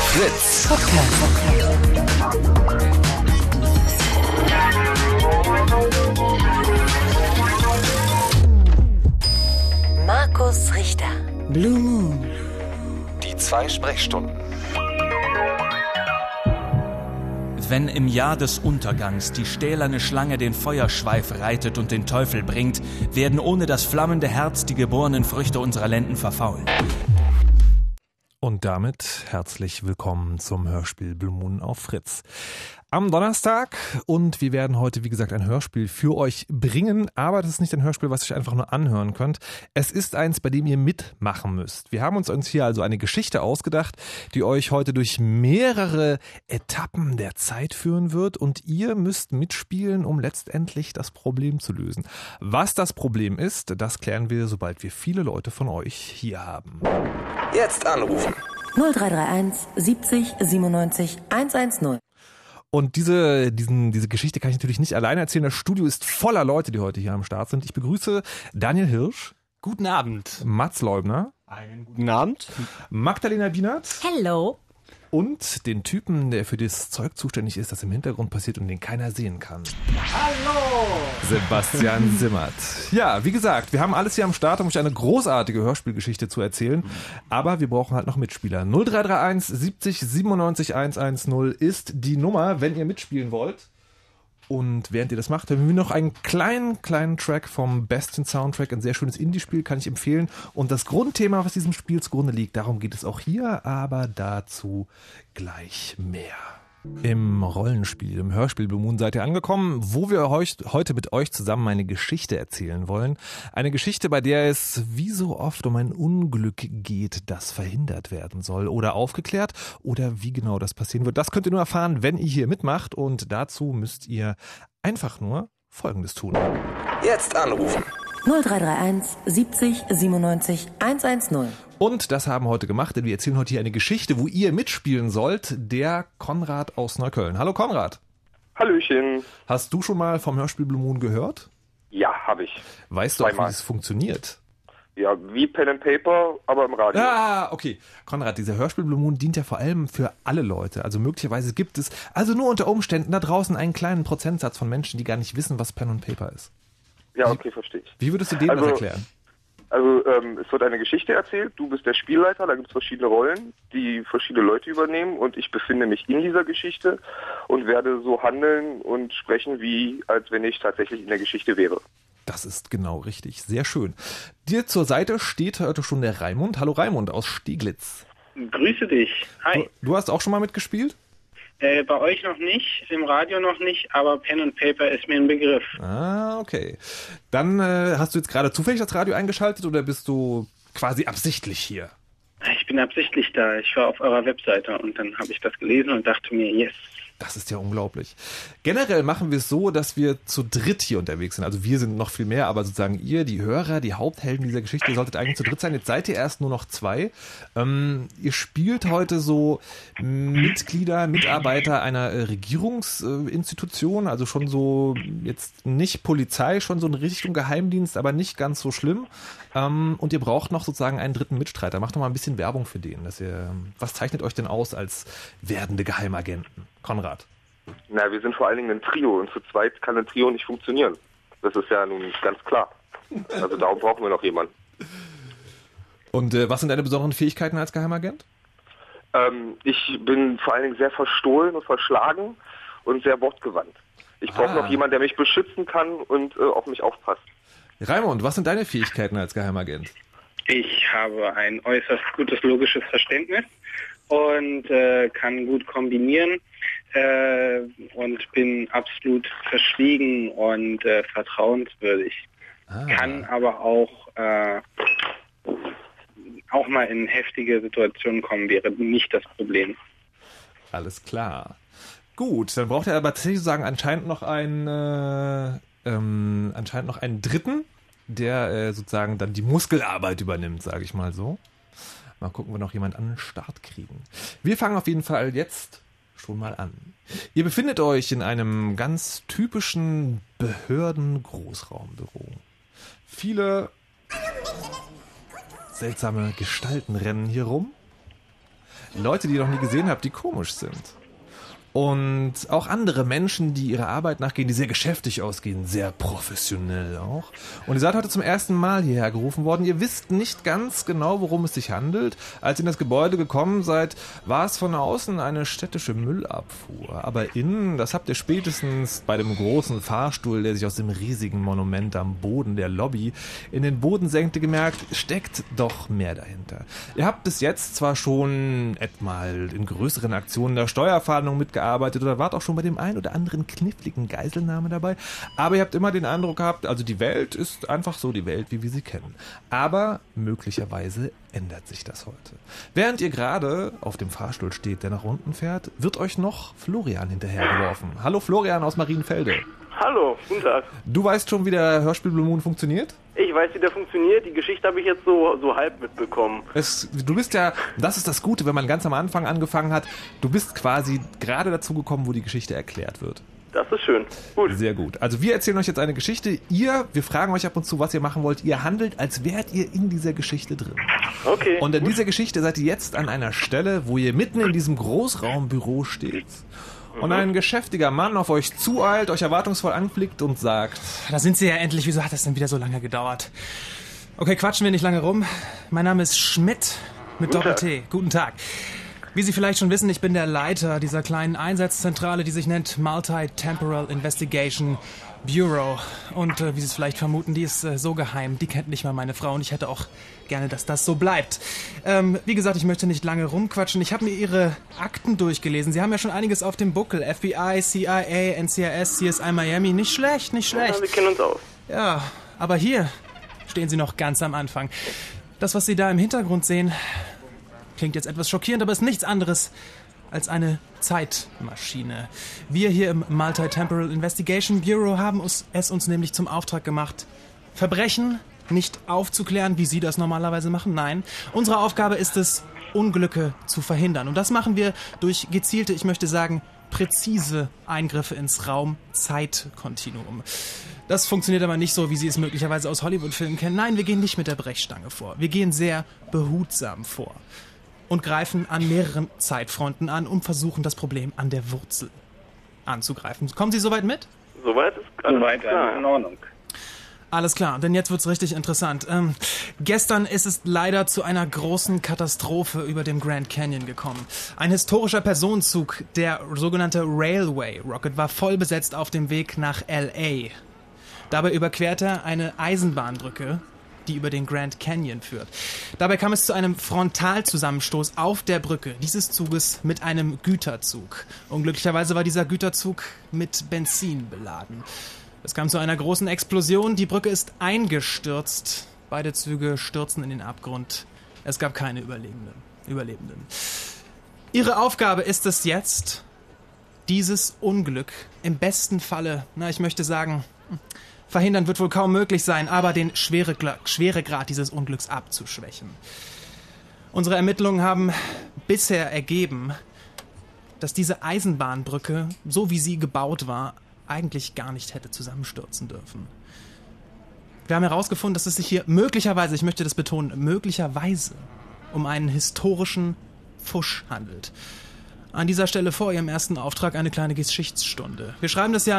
Fritz Podcast. Markus Richter. Blue Moon. Die 2 Sprechstunden. Wenn im Jahr des Untergangs die stählerne Schlange den Feuerschweif reitet und den Teufel bringt, werden ohne das flammende Herz die geborenen Früchte unserer Lenden verfaulen. Und damit herzlich willkommen zum Hörspiel Blue Moon auf Fritz. Am Donnerstag, und wir werden heute, wie gesagt, ein Hörspiel für euch bringen, aber das ist nicht ein Hörspiel, was ihr einfach nur anhören könnt. Es ist eins, bei dem ihr mitmachen müsst. Wir haben uns hier also eine Geschichte ausgedacht, die euch heute durch mehrere Etappen der Zeit führen wird, und ihr müsst mitspielen, um letztendlich das Problem zu lösen. Was das Problem ist, das klären wir, sobald wir viele Leute von euch hier haben. Jetzt anrufen. 0331 70 97 110. Und diese Geschichte kann ich natürlich nicht alleine erzählen. Das Studio ist voller Leute, die heute hier am Start sind. Ich begrüße Daniel Hirsch. Guten Abend. Mats Leubner. Einen guten Abend. Magdalena Bienert. Hello. Und den Typen, der für das Zeug zuständig ist, das im Hintergrund passiert und den keiner sehen kann. Hallo. Sebastian Simmert. Ja, wie gesagt, wir haben alles hier am Start, um euch eine großartige Hörspielgeschichte zu erzählen. Aber wir brauchen halt noch Mitspieler. 0331 70 97 110 ist die Nummer, wenn ihr mitspielen wollt. Und während ihr das macht, haben wir noch einen kleinen Track vom besten Soundtrack. Ein sehr schönes Indie-Spiel, kann ich empfehlen. Und das Grundthema, was diesem Spiel zugrunde liegt, darum geht es auch hier, aber dazu gleich mehr. Im Rollenspiel, im Hörspiel Blue Moon seid ihr angekommen, wo wir heute mit euch zusammen eine Geschichte erzählen wollen. Eine Geschichte, bei der es wie so oft um ein Unglück geht, das verhindert werden soll oder aufgeklärt, oder wie genau das passieren wird. Das könnt ihr nur erfahren, wenn ihr hier mitmacht, und dazu müsst ihr einfach nur Folgendes tun. Jetzt anrufen. 0331 70 97 110. Und das haben wir heute gemacht, denn wir erzählen heute hier eine Geschichte, wo ihr mitspielen sollt, der Konrad aus Neukölln. Hallo Konrad. Hallöchen. Hast du schon mal vom Hörspiel Blue Moon gehört? Ja, habe ich. Weißt du auch, Zweimal. wie es funktioniert? Ja, wie Pen and Paper, aber im Radio. Ah, okay. Konrad, dieser Hörspiel Blue Moon dient ja vor allem für alle Leute. Also möglicherweise gibt es also nur unter Umständen da draußen einen kleinen Prozentsatz von Menschen, die gar nicht wissen, was Pen and Paper ist. Ja, okay, verstehe ich. Wie würdest du dem das erklären? Also, es wird eine Geschichte erzählt, du bist der Spielleiter, da gibt es verschiedene Rollen, die verschiedene Leute übernehmen, und ich befinde mich in dieser Geschichte und werde so handeln und sprechen, wie als wenn ich tatsächlich in der Geschichte wäre. Das ist genau richtig. Sehr schön. Dir zur Seite steht heute schon der Raimund. Hallo Raimund aus Steglitz. Grüße dich. Hi. Du hast auch schon mal mitgespielt? Bei euch noch nicht, im Radio noch nicht, aber Pen and Paper ist mir ein Begriff. Ah, okay. Dann hast du jetzt gerade zufällig das Radio eingeschaltet, oder bist du quasi absichtlich hier? Ich bin absichtlich da. Ich war auf eurer Webseite und dann habe ich das gelesen und dachte mir, yes. Das ist ja unglaublich. Generell machen wir es so, dass wir zu dritt hier unterwegs sind. Also wir sind noch viel mehr, aber sozusagen ihr, die Hörer, die Haupthelden dieser Geschichte, ihr solltet eigentlich zu dritt sein. Jetzt seid ihr erst nur noch 2. Ihr spielt heute so Mitarbeiter einer Regierungsinstitution, also schon so jetzt nicht Polizei, schon so in Richtung Geheimdienst, aber nicht ganz so schlimm. Und ihr braucht noch sozusagen einen dritten Mitstreiter. Macht doch mal ein bisschen Werbung für den. Was zeichnet euch denn aus als werdende Geheimagenten? Konrad. Na, wir sind vor allen Dingen ein Trio, und zu zweit kann ein Trio nicht funktionieren. Das ist ja nun ganz klar. Also darum brauchen wir noch jemanden. Und was sind deine besonderen Fähigkeiten als Geheimagent? Ich bin vor allen Dingen sehr verstohlen und verschlagen und sehr wortgewandt. Ich brauche noch jemanden, der mich beschützen kann und auf mich aufpasst. Raimund, was sind deine Fähigkeiten als Geheimagent? Ich habe ein äußerst gutes logisches Verständnis und kann gut kombinieren und bin absolut verschwiegen und vertrauenswürdig. Kann aber auch mal in heftige Situationen kommen, wäre nicht das Problem. Alles klar. Gut, dann braucht er aber tatsächlich sozusagen anscheinend noch einen Dritten, der sozusagen dann die Muskelarbeit übernimmt, sage ich mal so. Mal gucken, ob wir noch jemand an den Start kriegen. Wir fangen auf jeden Fall jetzt schon mal an. Ihr befindet euch in einem ganz typischen Behörden-Großraumbüro. Viele seltsame Gestalten rennen hier rum. Leute, die ihr noch nie gesehen habt, die komisch sind. Und auch andere Menschen, die ihrer Arbeit nachgehen, die sehr geschäftig ausgehen, sehr professionell auch. Und ihr seid heute zum ersten Mal hierher gerufen worden. Ihr wisst nicht ganz genau, worum es sich handelt. Als ihr in das Gebäude gekommen seid, war es von außen eine städtische Müllabfuhr. Aber innen, das habt ihr spätestens bei dem großen Fahrstuhl, der sich aus dem riesigen Monument am Boden der Lobby in den Boden senkte, gemerkt, steckt doch mehr dahinter. Ihr habt bis jetzt zwar schon etmal in größeren Aktionen der Steuerfahndung mitgearbeitet oder wart auch schon bei dem ein oder anderen kniffligen Geiselnahme dabei, aber ihr habt immer den Eindruck gehabt, also die Welt ist einfach so die Welt, wie wir sie kennen. Aber möglicherweise ändert sich das heute. Während ihr gerade auf dem Fahrstuhl steht, der nach unten fährt, wird euch noch Florian hinterhergeworfen. Hallo Florian aus Marienfelde. Hallo, guten Tag. Du weißt schon, wie der Hörspiel Blue Moon funktioniert? Ich weiß, wie der funktioniert. Die Geschichte habe ich jetzt so halb mitbekommen. Du bist ja, das ist das Gute, wenn man ganz am Anfang angefangen hat, du bist quasi gerade dazu gekommen, wo die Geschichte erklärt wird. Das ist schön. Gut. Sehr gut. Also wir erzählen euch jetzt eine Geschichte. Wir fragen euch ab und zu, was ihr machen wollt. Ihr handelt, als wärt ihr in dieser Geschichte drin. Okay. Und in dieser Geschichte seid ihr jetzt an einer Stelle, wo ihr mitten in diesem Großraumbüro steht. Und ein geschäftiger Mann auf euch zueilt, euch erwartungsvoll anblickt und sagt: Da sind Sie ja endlich. Wieso hat das denn wieder so lange gedauert? Okay, quatschen wir nicht lange rum. Mein Name ist Schmidt mit Doppel-T. Guten Tag. Wie Sie vielleicht schon wissen, ich bin der Leiter dieser kleinen Einsatzzentrale, die sich nennt Multi-Temporal Investigation Bureau. Und wie Sie es vielleicht vermuten, die ist so geheim, die kennt nicht mal meine Frau und ich hätte auch gerne, dass das so bleibt. Wie gesagt, ich möchte nicht lange rumquatschen. Ich habe mir Ihre Akten durchgelesen. Sie haben ja schon einiges auf dem Buckel. FBI, CIA, NCIS, CSI Miami. Nicht schlecht, nicht schlecht. Ja, wir kennen uns aus. Ja, aber hier stehen Sie noch ganz am Anfang. Das, was Sie da im Hintergrund sehen, klingt jetzt etwas schockierend, aber ist nichts anderes als eine Zeitmaschine. Wir hier im Multi-Temporal Investigation Bureau haben es uns nämlich zum Auftrag gemacht, Verbrechen nicht aufzuklären, wie Sie das normalerweise machen. Nein, unsere Aufgabe ist es, Unglücke zu verhindern. Und das machen wir durch gezielte, ich möchte sagen, präzise Eingriffe ins Raum-Zeit-Kontinuum. Das funktioniert aber nicht so, wie Sie es möglicherweise aus Hollywood-Filmen kennen. Nein, wir gehen nicht mit der Brechstange vor. Wir gehen sehr behutsam vor und greifen an mehreren Zeitfronten an und versuchen, das Problem an der Wurzel anzugreifen. Kommen Sie soweit mit? Soweit ist alles klar. In Ordnung. Alles klar, denn jetzt wird's richtig interessant. Gestern ist es leider zu einer großen Katastrophe über dem Grand Canyon gekommen. Ein historischer Personenzug, der sogenannte Railway Rocket, war voll besetzt auf dem Weg nach L.A. Dabei überquerte er eine Eisenbahnbrücke, die über den Grand Canyon führt. Dabei kam es zu einem Frontalzusammenstoß auf der Brücke dieses Zuges mit einem Güterzug. Unglücklicherweise war dieser Güterzug mit Benzin beladen. Es kam zu einer großen Explosion, die Brücke ist eingestürzt. Beide Züge stürzen in den Abgrund. Es gab keine Überlebenden. Ihre Aufgabe ist es jetzt, dieses Unglück im besten Falle, ich möchte sagen, verhindern wird wohl kaum möglich sein, aber den Schweregrad dieses Unglücks abzuschwächen. Unsere Ermittlungen haben bisher ergeben, dass diese Eisenbahnbrücke, so wie sie gebaut war, eigentlich gar nicht hätte zusammenstürzen dürfen. Wir haben herausgefunden, dass es sich hier möglicherweise, ich möchte das betonen, möglicherweise um einen historischen Pfusch handelt. An dieser Stelle vor Ihrem ersten Auftrag eine kleine Geschichtsstunde. Wir schreiben das Jahr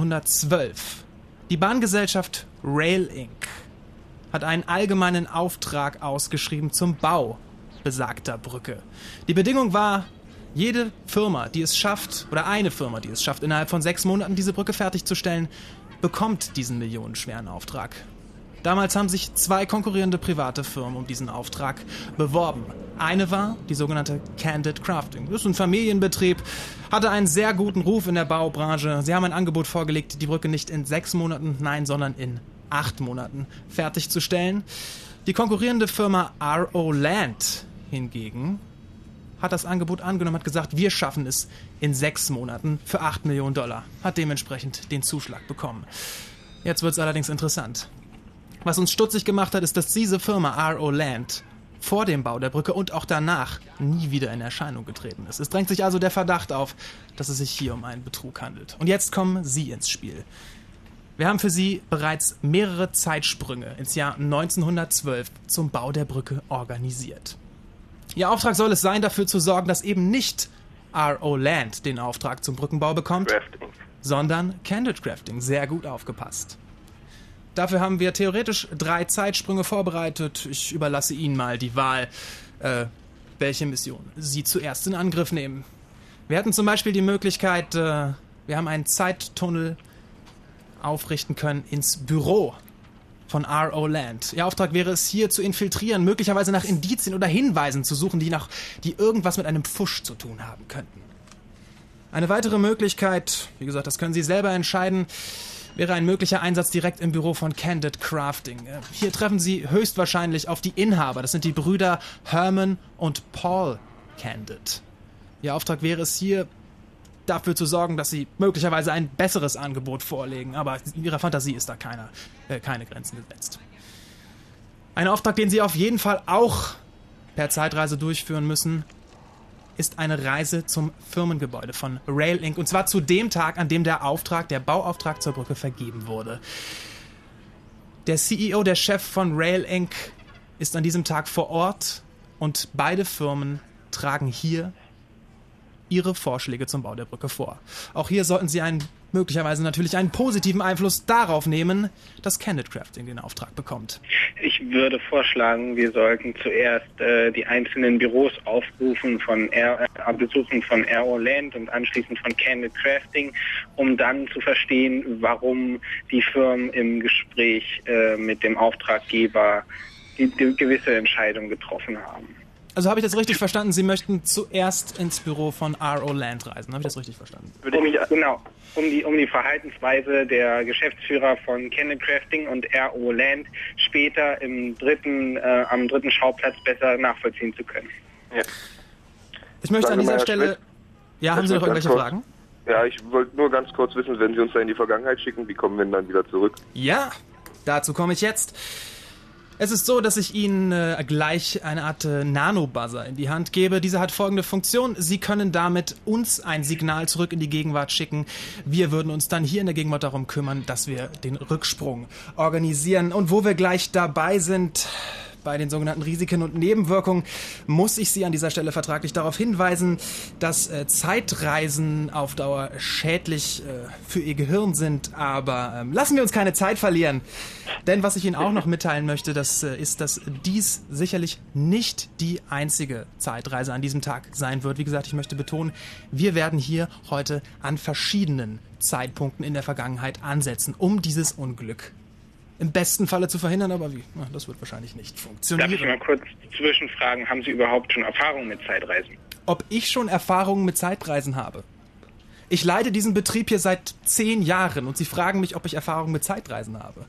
1912. Die Bahngesellschaft Rail Inc. hat einen allgemeinen Auftrag ausgeschrieben zum Bau besagter Brücke. Die Bedingung war, jede Firma, die es schafft, oder eine Firma, die es schafft, innerhalb von 6 Monaten diese Brücke fertigzustellen, bekommt diesen millionenschweren Auftrag. Damals haben sich 2 konkurrierende private Firmen um diesen Auftrag beworben. Eine war die sogenannte Candid Crafting. Das ist ein Familienbetrieb, hatte einen sehr guten Ruf in der Baubranche. Sie haben ein Angebot vorgelegt, die Brücke nicht in 6 Monaten, nein, sondern in 8 Monaten fertigzustellen. Die konkurrierende Firma R.O. Land hingegen hat das Angebot angenommen, hat gesagt, wir schaffen es in 6 Monaten für $8 Millionen, hat dementsprechend den Zuschlag bekommen. Jetzt wird es allerdings interessant. Was uns stutzig gemacht hat, ist, dass diese Firma R.O. Land vor dem Bau der Brücke und auch danach nie wieder in Erscheinung getreten ist. Es drängt sich also der Verdacht auf, dass es sich hier um einen Betrug handelt. Und jetzt kommen Sie ins Spiel. Wir haben für Sie bereits mehrere Zeitsprünge ins Jahr 1912 zum Bau der Brücke organisiert. Ihr Auftrag soll es sein, dafür zu sorgen, dass eben nicht R.O. Land den Auftrag zum Brückenbau bekommt, sondern Candid Crafting. Sehr gut aufgepasst. Dafür haben wir theoretisch 3 Zeitsprünge vorbereitet. Ich überlasse Ihnen mal die Wahl, welche Mission Sie zuerst in Angriff nehmen. Wir hatten zum Beispiel die Möglichkeit, wir haben einen Zeittunnel aufrichten können ins Büro von R.O. Land. Ihr Auftrag wäre es, hier zu infiltrieren, möglicherweise nach Indizien oder Hinweisen zu suchen, die irgendwas mit einem Pfusch zu tun haben könnten. Eine weitere Möglichkeit, wie gesagt, das können Sie selber entscheiden, wäre ein möglicher Einsatz direkt im Büro von Candid Crafting. Hier treffen Sie höchstwahrscheinlich auf die Inhaber. Das sind die Brüder Herman und Paul Candid. Ihr Auftrag wäre es hier, dafür zu sorgen, dass Sie möglicherweise ein besseres Angebot vorlegen. Aber Ihrer Fantasie ist da keine Grenzen gesetzt. Ein Auftrag, den Sie auf jeden Fall auch per Zeitreise durchführen müssen, ist eine Reise zum Firmengebäude von Rail Inc. Und zwar zu dem Tag, an dem der Bauauftrag zur Brücke vergeben wurde. Der CEO, der Chef von Rail Inc. ist an diesem Tag vor Ort und beide Firmen tragen hier ihre Vorschläge zum Bau der Brücke vor. Auch hier sollten Sie möglicherweise natürlich einen positiven Einfluss darauf nehmen, dass Candid Crafting den Auftrag bekommt. Ich würde vorschlagen, wir sollten zuerst die einzelnen Büros besuchen von R.O. Land und anschließend von Candid Crafting, um dann zu verstehen, warum die Firmen im Gespräch mit dem Auftraggeber die gewisse Entscheidung getroffen haben. Also habe ich das richtig verstanden? Sie möchten zuerst ins Büro von R.O. Land reisen. Habe ich das richtig verstanden? Genau. Um die Verhaltensweise der Geschäftsführer von Candid Crafting und R.O. Land später am dritten Schauplatz besser nachvollziehen zu können. Ja. Ich möchte an dieser Stelle... Ja, haben Sie noch irgendwelche Fragen? Ja, ich wollte nur ganz kurz wissen, wenn Sie uns da in die Vergangenheit schicken, wie kommen wir denn dann wieder zurück? Ja, dazu komme ich jetzt. Es ist so, dass ich Ihnen gleich eine Art Nanobuzzer in die Hand gebe. Dieser hat folgende Funktion. Sie können damit uns ein Signal zurück in die Gegenwart schicken. Wir würden uns dann hier in der Gegenwart darum kümmern, dass wir den Rücksprung organisieren. Und wo wir gleich dabei sind, bei den sogenannten Risiken und Nebenwirkungen, muss ich Sie an dieser Stelle vertraglich darauf hinweisen, dass Zeitreisen auf Dauer schädlich für Ihr Gehirn sind. Aber lassen wir uns keine Zeit verlieren. Denn was ich Ihnen auch noch mitteilen möchte, das ist, dass dies sicherlich nicht die einzige Zeitreise an diesem Tag sein wird. Wie gesagt, ich möchte betonen, wir werden hier heute an verschiedenen Zeitpunkten in der Vergangenheit ansetzen, um dieses Unglück im besten Falle zu verhindern, aber wie? Na, das wird wahrscheinlich nicht funktionieren. Darf ich mal kurz zwischenfragen, haben Sie überhaupt schon Erfahrung mit Zeitreisen? Ob ich schon Erfahrungen mit Zeitreisen habe? Ich leite diesen Betrieb hier seit 10 Jahren und Sie fragen mich, ob ich Erfahrungen mit Zeitreisen habe.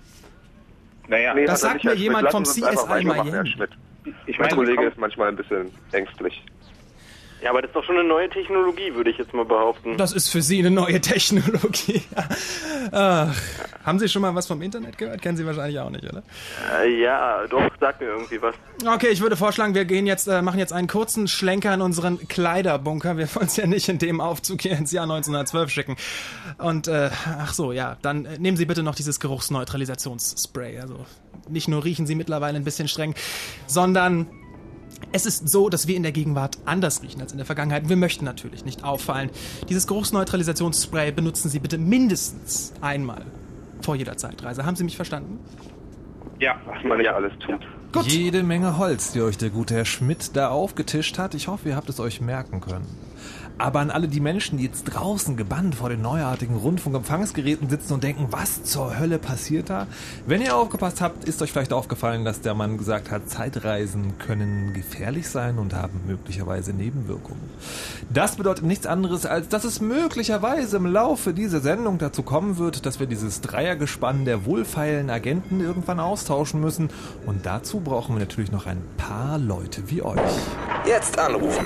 Naja, das sagt mir jemand vom CSI Miami. Mein Kollege ist manchmal ein bisschen ängstlich. Ja, aber das ist doch schon eine neue Technologie, würde ich jetzt mal behaupten. Das ist für Sie eine neue Technologie. Ach, haben Sie schon mal was vom Internet gehört? Kennen Sie wahrscheinlich auch nicht, oder? Ja, doch, sag mir irgendwie was. Okay, ich würde vorschlagen, wir machen jetzt einen kurzen Schlenker in unseren Kleiderbunker. Wir wollen uns ja nicht in dem Aufzug hier ins Jahr 1912 schicken. Und, ach so, ja, dann nehmen Sie bitte noch dieses Geruchsneutralisationsspray. Also nicht nur riechen Sie mittlerweile ein bisschen streng, sondern... Es ist so, dass wir in der Gegenwart anders riechen als in der Vergangenheit. Wir möchten natürlich nicht auffallen. Dieses Geruchsneutralisationsspray benutzen Sie bitte mindestens einmal vor jeder Zeitreise. Haben Sie mich verstanden? Ja, was man ja alles tut. Gut. Jede Menge Holz, die euch der gute Herr Schmidt da aufgetischt hat. Ich hoffe, ihr habt es euch merken können. Aber an alle die Menschen, die jetzt draußen gebannt vor den neuartigen Rundfunkempfangsgeräten sitzen und denken, was zur Hölle passiert da? Wenn ihr aufgepasst habt, ist euch vielleicht aufgefallen, dass der Mann gesagt hat, Zeitreisen können gefährlich sein und haben möglicherweise Nebenwirkungen. Das bedeutet nichts anderes, als dass es möglicherweise im Laufe dieser Sendung dazu kommen wird, dass wir dieses Dreiergespann der wohlfeilen Agenten irgendwann austauschen müssen. Und dazu brauchen wir natürlich noch ein paar Leute wie euch. Jetzt anrufen.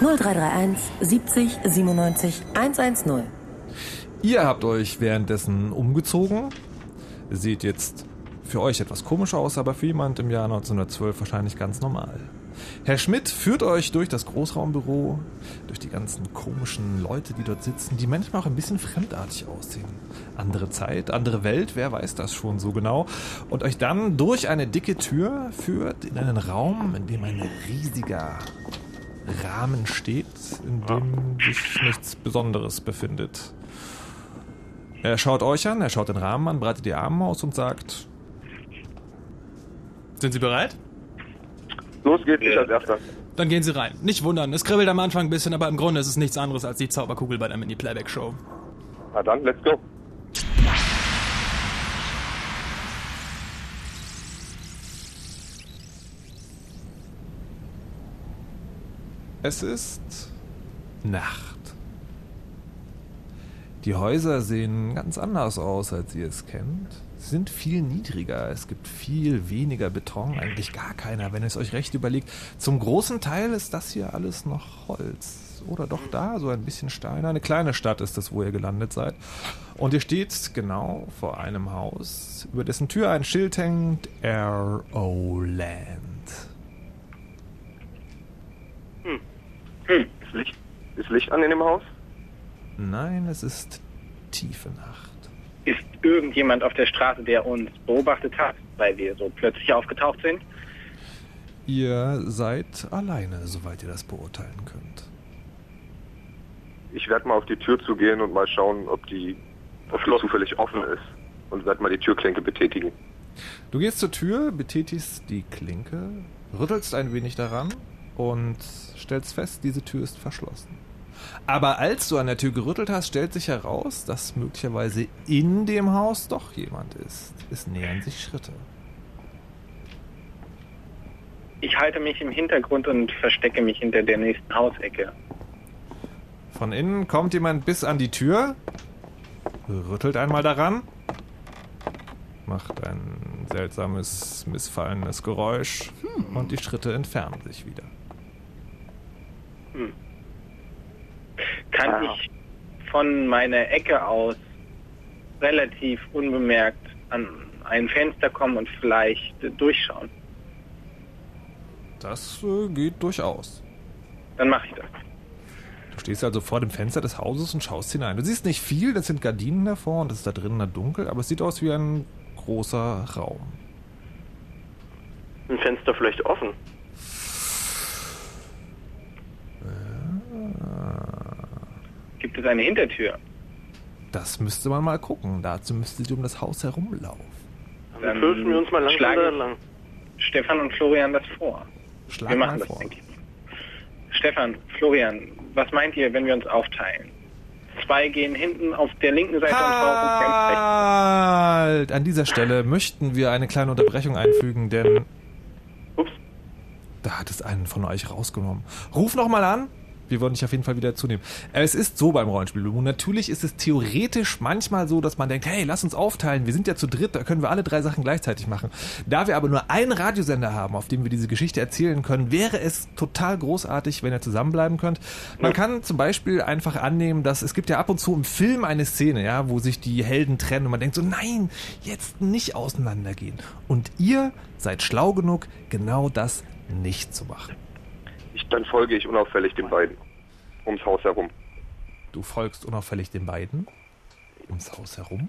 0331 70 97 110. Ihr habt euch währenddessen umgezogen. Sieht jetzt für euch etwas komisch aus, aber für jemand im Jahr 1912 wahrscheinlich ganz normal. Herr Schmidt führt euch durch das Großraumbüro, durch die ganzen komischen Leute, die dort sitzen, die manchmal auch ein bisschen fremdartig aussehen. Andere Zeit, andere Welt, wer weiß das schon so genau. Und euch dann durch eine dicke Tür führt in einen Raum, in dem ein riesiger Rahmen steht, in dem sich nichts Besonderes befindet. Er schaut euch an, er schaut den Rahmen an, breitet die Arme aus und sagt: Sind Sie bereit? Los geht's, ich als Erster. Dann gehen Sie rein. Nicht wundern, es kribbelt am Anfang ein bisschen, aber im Grunde ist es nichts anderes als die Zauberkugel bei der Mini-Playback-Show. Na dann, let's go. Es ist Nacht. Die Häuser sehen ganz anders aus, als ihr es kennt. Sie sind viel niedriger, es gibt viel weniger Beton, eigentlich gar keiner, wenn ihr es euch recht überlegt. Zum großen Teil ist das hier alles noch Holz. Oder doch da, so ein bisschen Steine. Eine kleine Stadt ist das, wo ihr gelandet seid. Und ihr steht genau vor einem Haus, über dessen Tür ein Schild hängt: R.O. Land. Ist Licht an in dem Haus? Nein, es ist tiefe Nacht. Ist irgendjemand auf der Straße, der uns beobachtet hat, weil wir so plötzlich aufgetaucht sind? Ihr seid alleine, soweit ihr das beurteilen könnt. Ich werde mal auf die Tür zugehen und mal schauen, ob die zufällig offen ist. Und werde mal die Türklinke betätigen. Du gehst zur Tür, betätigst die Klinke, rüttelst ein wenig daran und stellst fest, diese Tür ist verschlossen. Aber als du an der Tür gerüttelt hast, stellt sich heraus, dass möglicherweise in dem Haus doch jemand ist. Es nähern sich Schritte. Ich halte mich im Hintergrund und verstecke mich hinter der nächsten Hausecke. Von innen kommt jemand bis an die Tür, rüttelt einmal daran, macht ein seltsames, missfallendes Geräusch und die Schritte entfernen sich wieder. Kann ich von meiner Ecke aus relativ unbemerkt an ein Fenster kommen und vielleicht durchschauen? Das geht durchaus. Dann mache ich das. Du stehst also vor dem Fenster des Hauses und schaust hinein. Du siehst nicht viel, das sind Gardinen davor und es ist da drinnen dunkel, aber es sieht aus wie ein großer Raum. Ein Fenster vielleicht offen? Gibt es eine Hintertür? Das müsste man mal gucken. Dazu müsstet ihr um das Haus herumlaufen. Dann fürchten wir uns mal langsam da lang. Stefan und Florian das vor. Schlag wir machen mal das, vor. denke ich. Stefan, Florian, was meint ihr, wenn wir uns aufteilen? 2 gehen hinten auf der linken Seite und Frau rechts. Halt! An dieser Stelle möchten wir eine kleine Unterbrechung einfügen, denn da hat es einen von euch rausgenommen. Ruf nochmal an. Wir wollen dich auf jeden Fall wieder zunehmen. Es ist so beim Rollenspiel. Natürlich ist es theoretisch manchmal so, dass man denkt, hey, lass uns aufteilen, wir sind ja zu dritt, da können wir alle 3 Sachen gleichzeitig machen. Da wir aber nur einen Radiosender haben, auf dem wir diese Geschichte erzählen können, wäre es total großartig, wenn ihr zusammenbleiben könnt. Man kann zum Beispiel einfach annehmen, dass es gibt ja ab und zu im Film eine Szene, ja, wo sich die Helden trennen und man denkt so, nein, jetzt nicht auseinandergehen. Und ihr seid schlau genug, genau das nicht zu machen. Dann folge ich unauffällig den beiden. Ums Haus herum. Du folgst unauffällig den beiden ums Haus herum.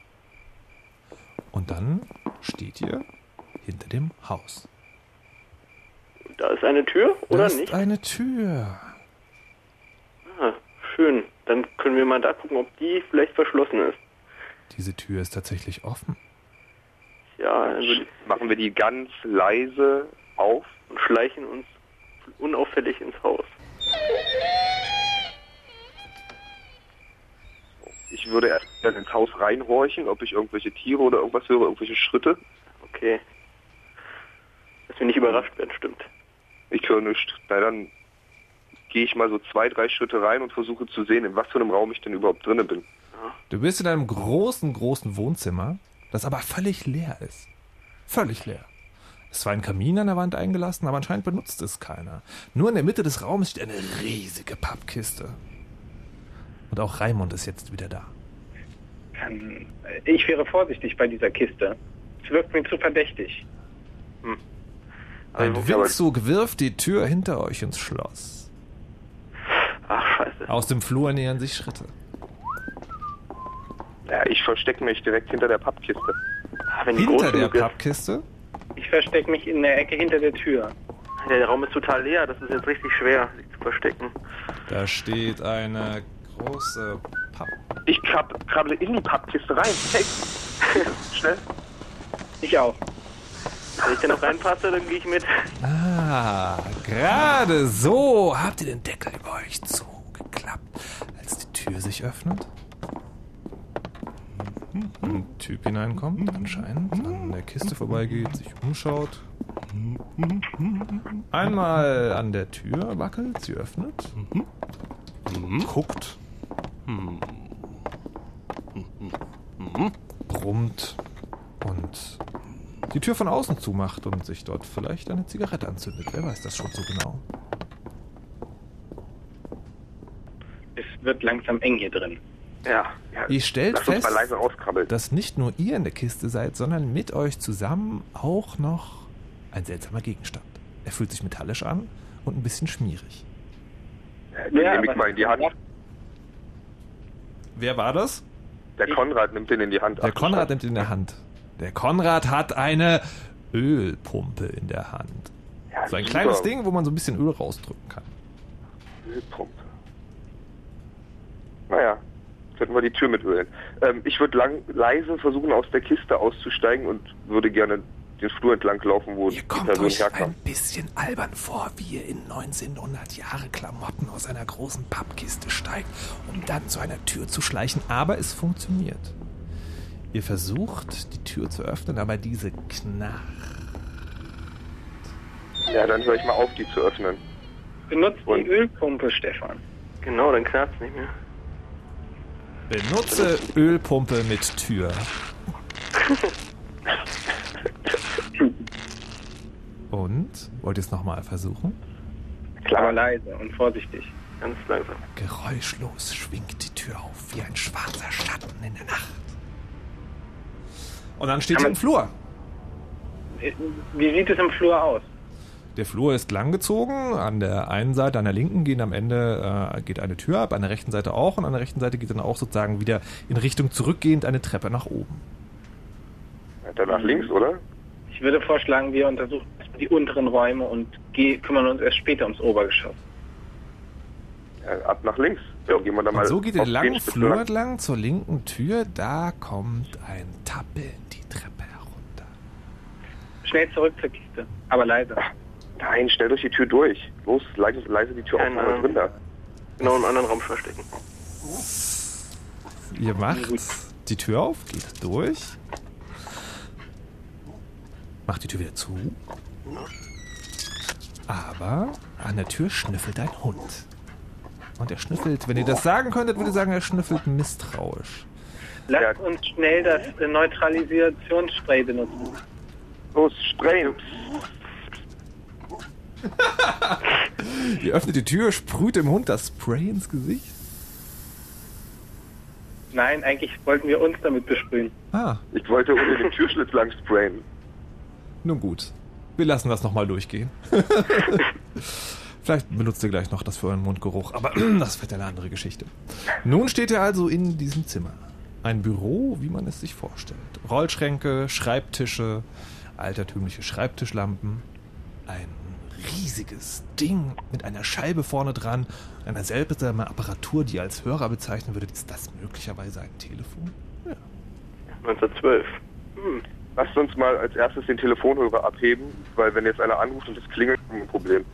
Und dann steht ihr hinter dem Haus. Da ist eine Tür, oder nicht? nicht? Da ist eine Tür. Ah, schön. Dann können wir mal da gucken, ob die vielleicht verschlossen ist. Diese Tür ist tatsächlich offen. Ja, also machen wir die ganz leise auf und schleichen uns unauffällig ins Haus. Ich würde erst ins Haus reinhorchen, ob ich irgendwelche Tiere oder irgendwas höre, irgendwelche Schritte. Okay. Dass wir nicht überrascht werden, stimmt. Ich höre nichts. Na, dann gehe ich mal so 2, 3 Schritte rein und versuche zu sehen, in was für einem Raum ich denn überhaupt drinne bin. Du bist in einem großen Wohnzimmer, das aber völlig leer ist. Völlig leer. Es war ein Kamin an der Wand eingelassen, aber anscheinend benutzt es keiner. Nur in der Mitte des Raumes steht eine riesige Pappkiste. Und auch Raimund ist jetzt wieder da. Ich wäre vorsichtig bei dieser Kiste. Es wirkt mir zu verdächtig. Ein Windzug wirft die Tür hinter euch ins Schloss. Ach, scheiße. Aus dem Flur nähern sich Schritte. Ja, ich verstecke mich direkt hinter der Pappkiste. Wenn die Hinter groß der genug ist. Pappkiste? Ich verstecke mich in der Ecke hinter der Tür. Ja, der Raum ist total leer. Das ist jetzt richtig schwer, sich zu verstecken. Da steht eine große Papp. Ich krabble in die Pappkiste rein. Hey, schnell. Ich auch. Wenn ich da noch reinpasse, dann gehe ich mit. Ah, gerade so habt ihr den Deckel über euch zugeklappt, als die Tür sich öffnet. Ein Typ hineinkommt, anscheinend an der Kiste vorbeigeht, sich umschaut. Einmal an der Tür wackelt, sie öffnet, guckt, brummt und die Tür von außen zumacht und sich dort vielleicht eine Zigarette anzündet. Wer weiß das schon so genau? Es wird langsam eng hier drin. Ja. Ihr stellt Lass uns fest, mal leise rauskrabbeln. dass nicht nur ihr in der Kiste seid, sondern mit euch zusammen auch noch ein seltsamer Gegenstand. Er fühlt sich metallisch an und ein bisschen schmierig. Den nehme ich mal in die Hand. Wer war das? Der Konrad nimmt den in die Hand. Der Konrad nimmt ihn in der Hand. Der Konrad hat eine Ölpumpe in der Hand. Ja, So ein super. kleines Ding, wo man so ein bisschen Öl rausdrücken kann. Ölpumpe. Naja, könnten wir die Tür mit ölen. Ich würde leise versuchen, aus der Kiste auszusteigen und würde gerne den Flur entlang laufen, wo Ihr die kommt Person euch herkam. ein bisschen albern vor, wie ihr in 1900-Jahre-Klamotten aus einer großen Pappkiste steigt, um dann zu einer Tür zu schleichen. Aber es funktioniert. Ihr versucht, die Tür zu öffnen, aber diese knarrt. Ja, dann höre ich mal auf, die zu öffnen. Benutzt Und- die Ölpumpe, Stefan. Genau, dann knarrt's nicht mehr. Benutze Ölpumpe mit Tür. Und? Wollt ihr es nochmal versuchen? Aber leise und vorsichtig. Ganz langsam. Geräuschlos schwingt die Tür auf, wie ein schwarzer Schatten in der Nacht. Und dann steht ihr im Flur. Wie sieht es im Flur aus? Der Flur ist langgezogen. An der einen Seite, an der linken geht am Ende geht eine Tür ab, an der rechten Seite auch. Und an der rechten Seite geht dann auch sozusagen wieder in Richtung zurückgehend eine Treppe nach oben. Ja, dann nach links, oder? Ich würde vorschlagen, wir untersuchen die unteren Räume und kümmern uns erst später ums Obergeschoss. Ja, ab nach links. Dann gehen wir dann mal Und so geht ihr auf den den langen Spitze Flur lang. entlang zur linken Tür. Da kommt ein Tappeln die Treppe herunter. Schnell zurück zur Kiste, aber leise. Nein, stellt euch die Tür durch. Los, leise die Tür auf, mal drin da. Genau, im anderen Raum verstecken. Ihr macht die Tür auf, geht durch. Macht die Tür wieder zu. Aber an der Tür schnüffelt ein Hund. Und er schnüffelt, wenn ihr das sagen könntet, würde ich sagen, er schnüffelt misstrauisch. Lasst uns schnell das Neutralisationsspray benutzen. Los, sprayen. Ihr öffnet die Tür, sprüht dem Hund das Spray ins Gesicht. Nein, eigentlich wollten wir uns damit besprühen. Ah, Ich wollte unter dem Türschlitz lang sprayen. nun gut. Wir lassen das nochmal durchgehen. Vielleicht benutzt ihr gleich noch das für euren Mundgeruch, aber das wird eine andere Geschichte. Nun steht ihr also in diesem Zimmer. Ein Büro, wie man es sich vorstellt. Rollschränke, Schreibtische, altertümliche Schreibtischlampen. Ein riesiges Ding mit einer Scheibe vorne dran, einer seltsamen Apparatur, die ihr als Hörer bezeichnen würdet. Ist das möglicherweise ein Telefon? Ja. 1912. Lasst uns mal als erstes den Telefonhörer abheben, weil wenn jetzt einer anruft und es klingelt, haben wir ein Problem.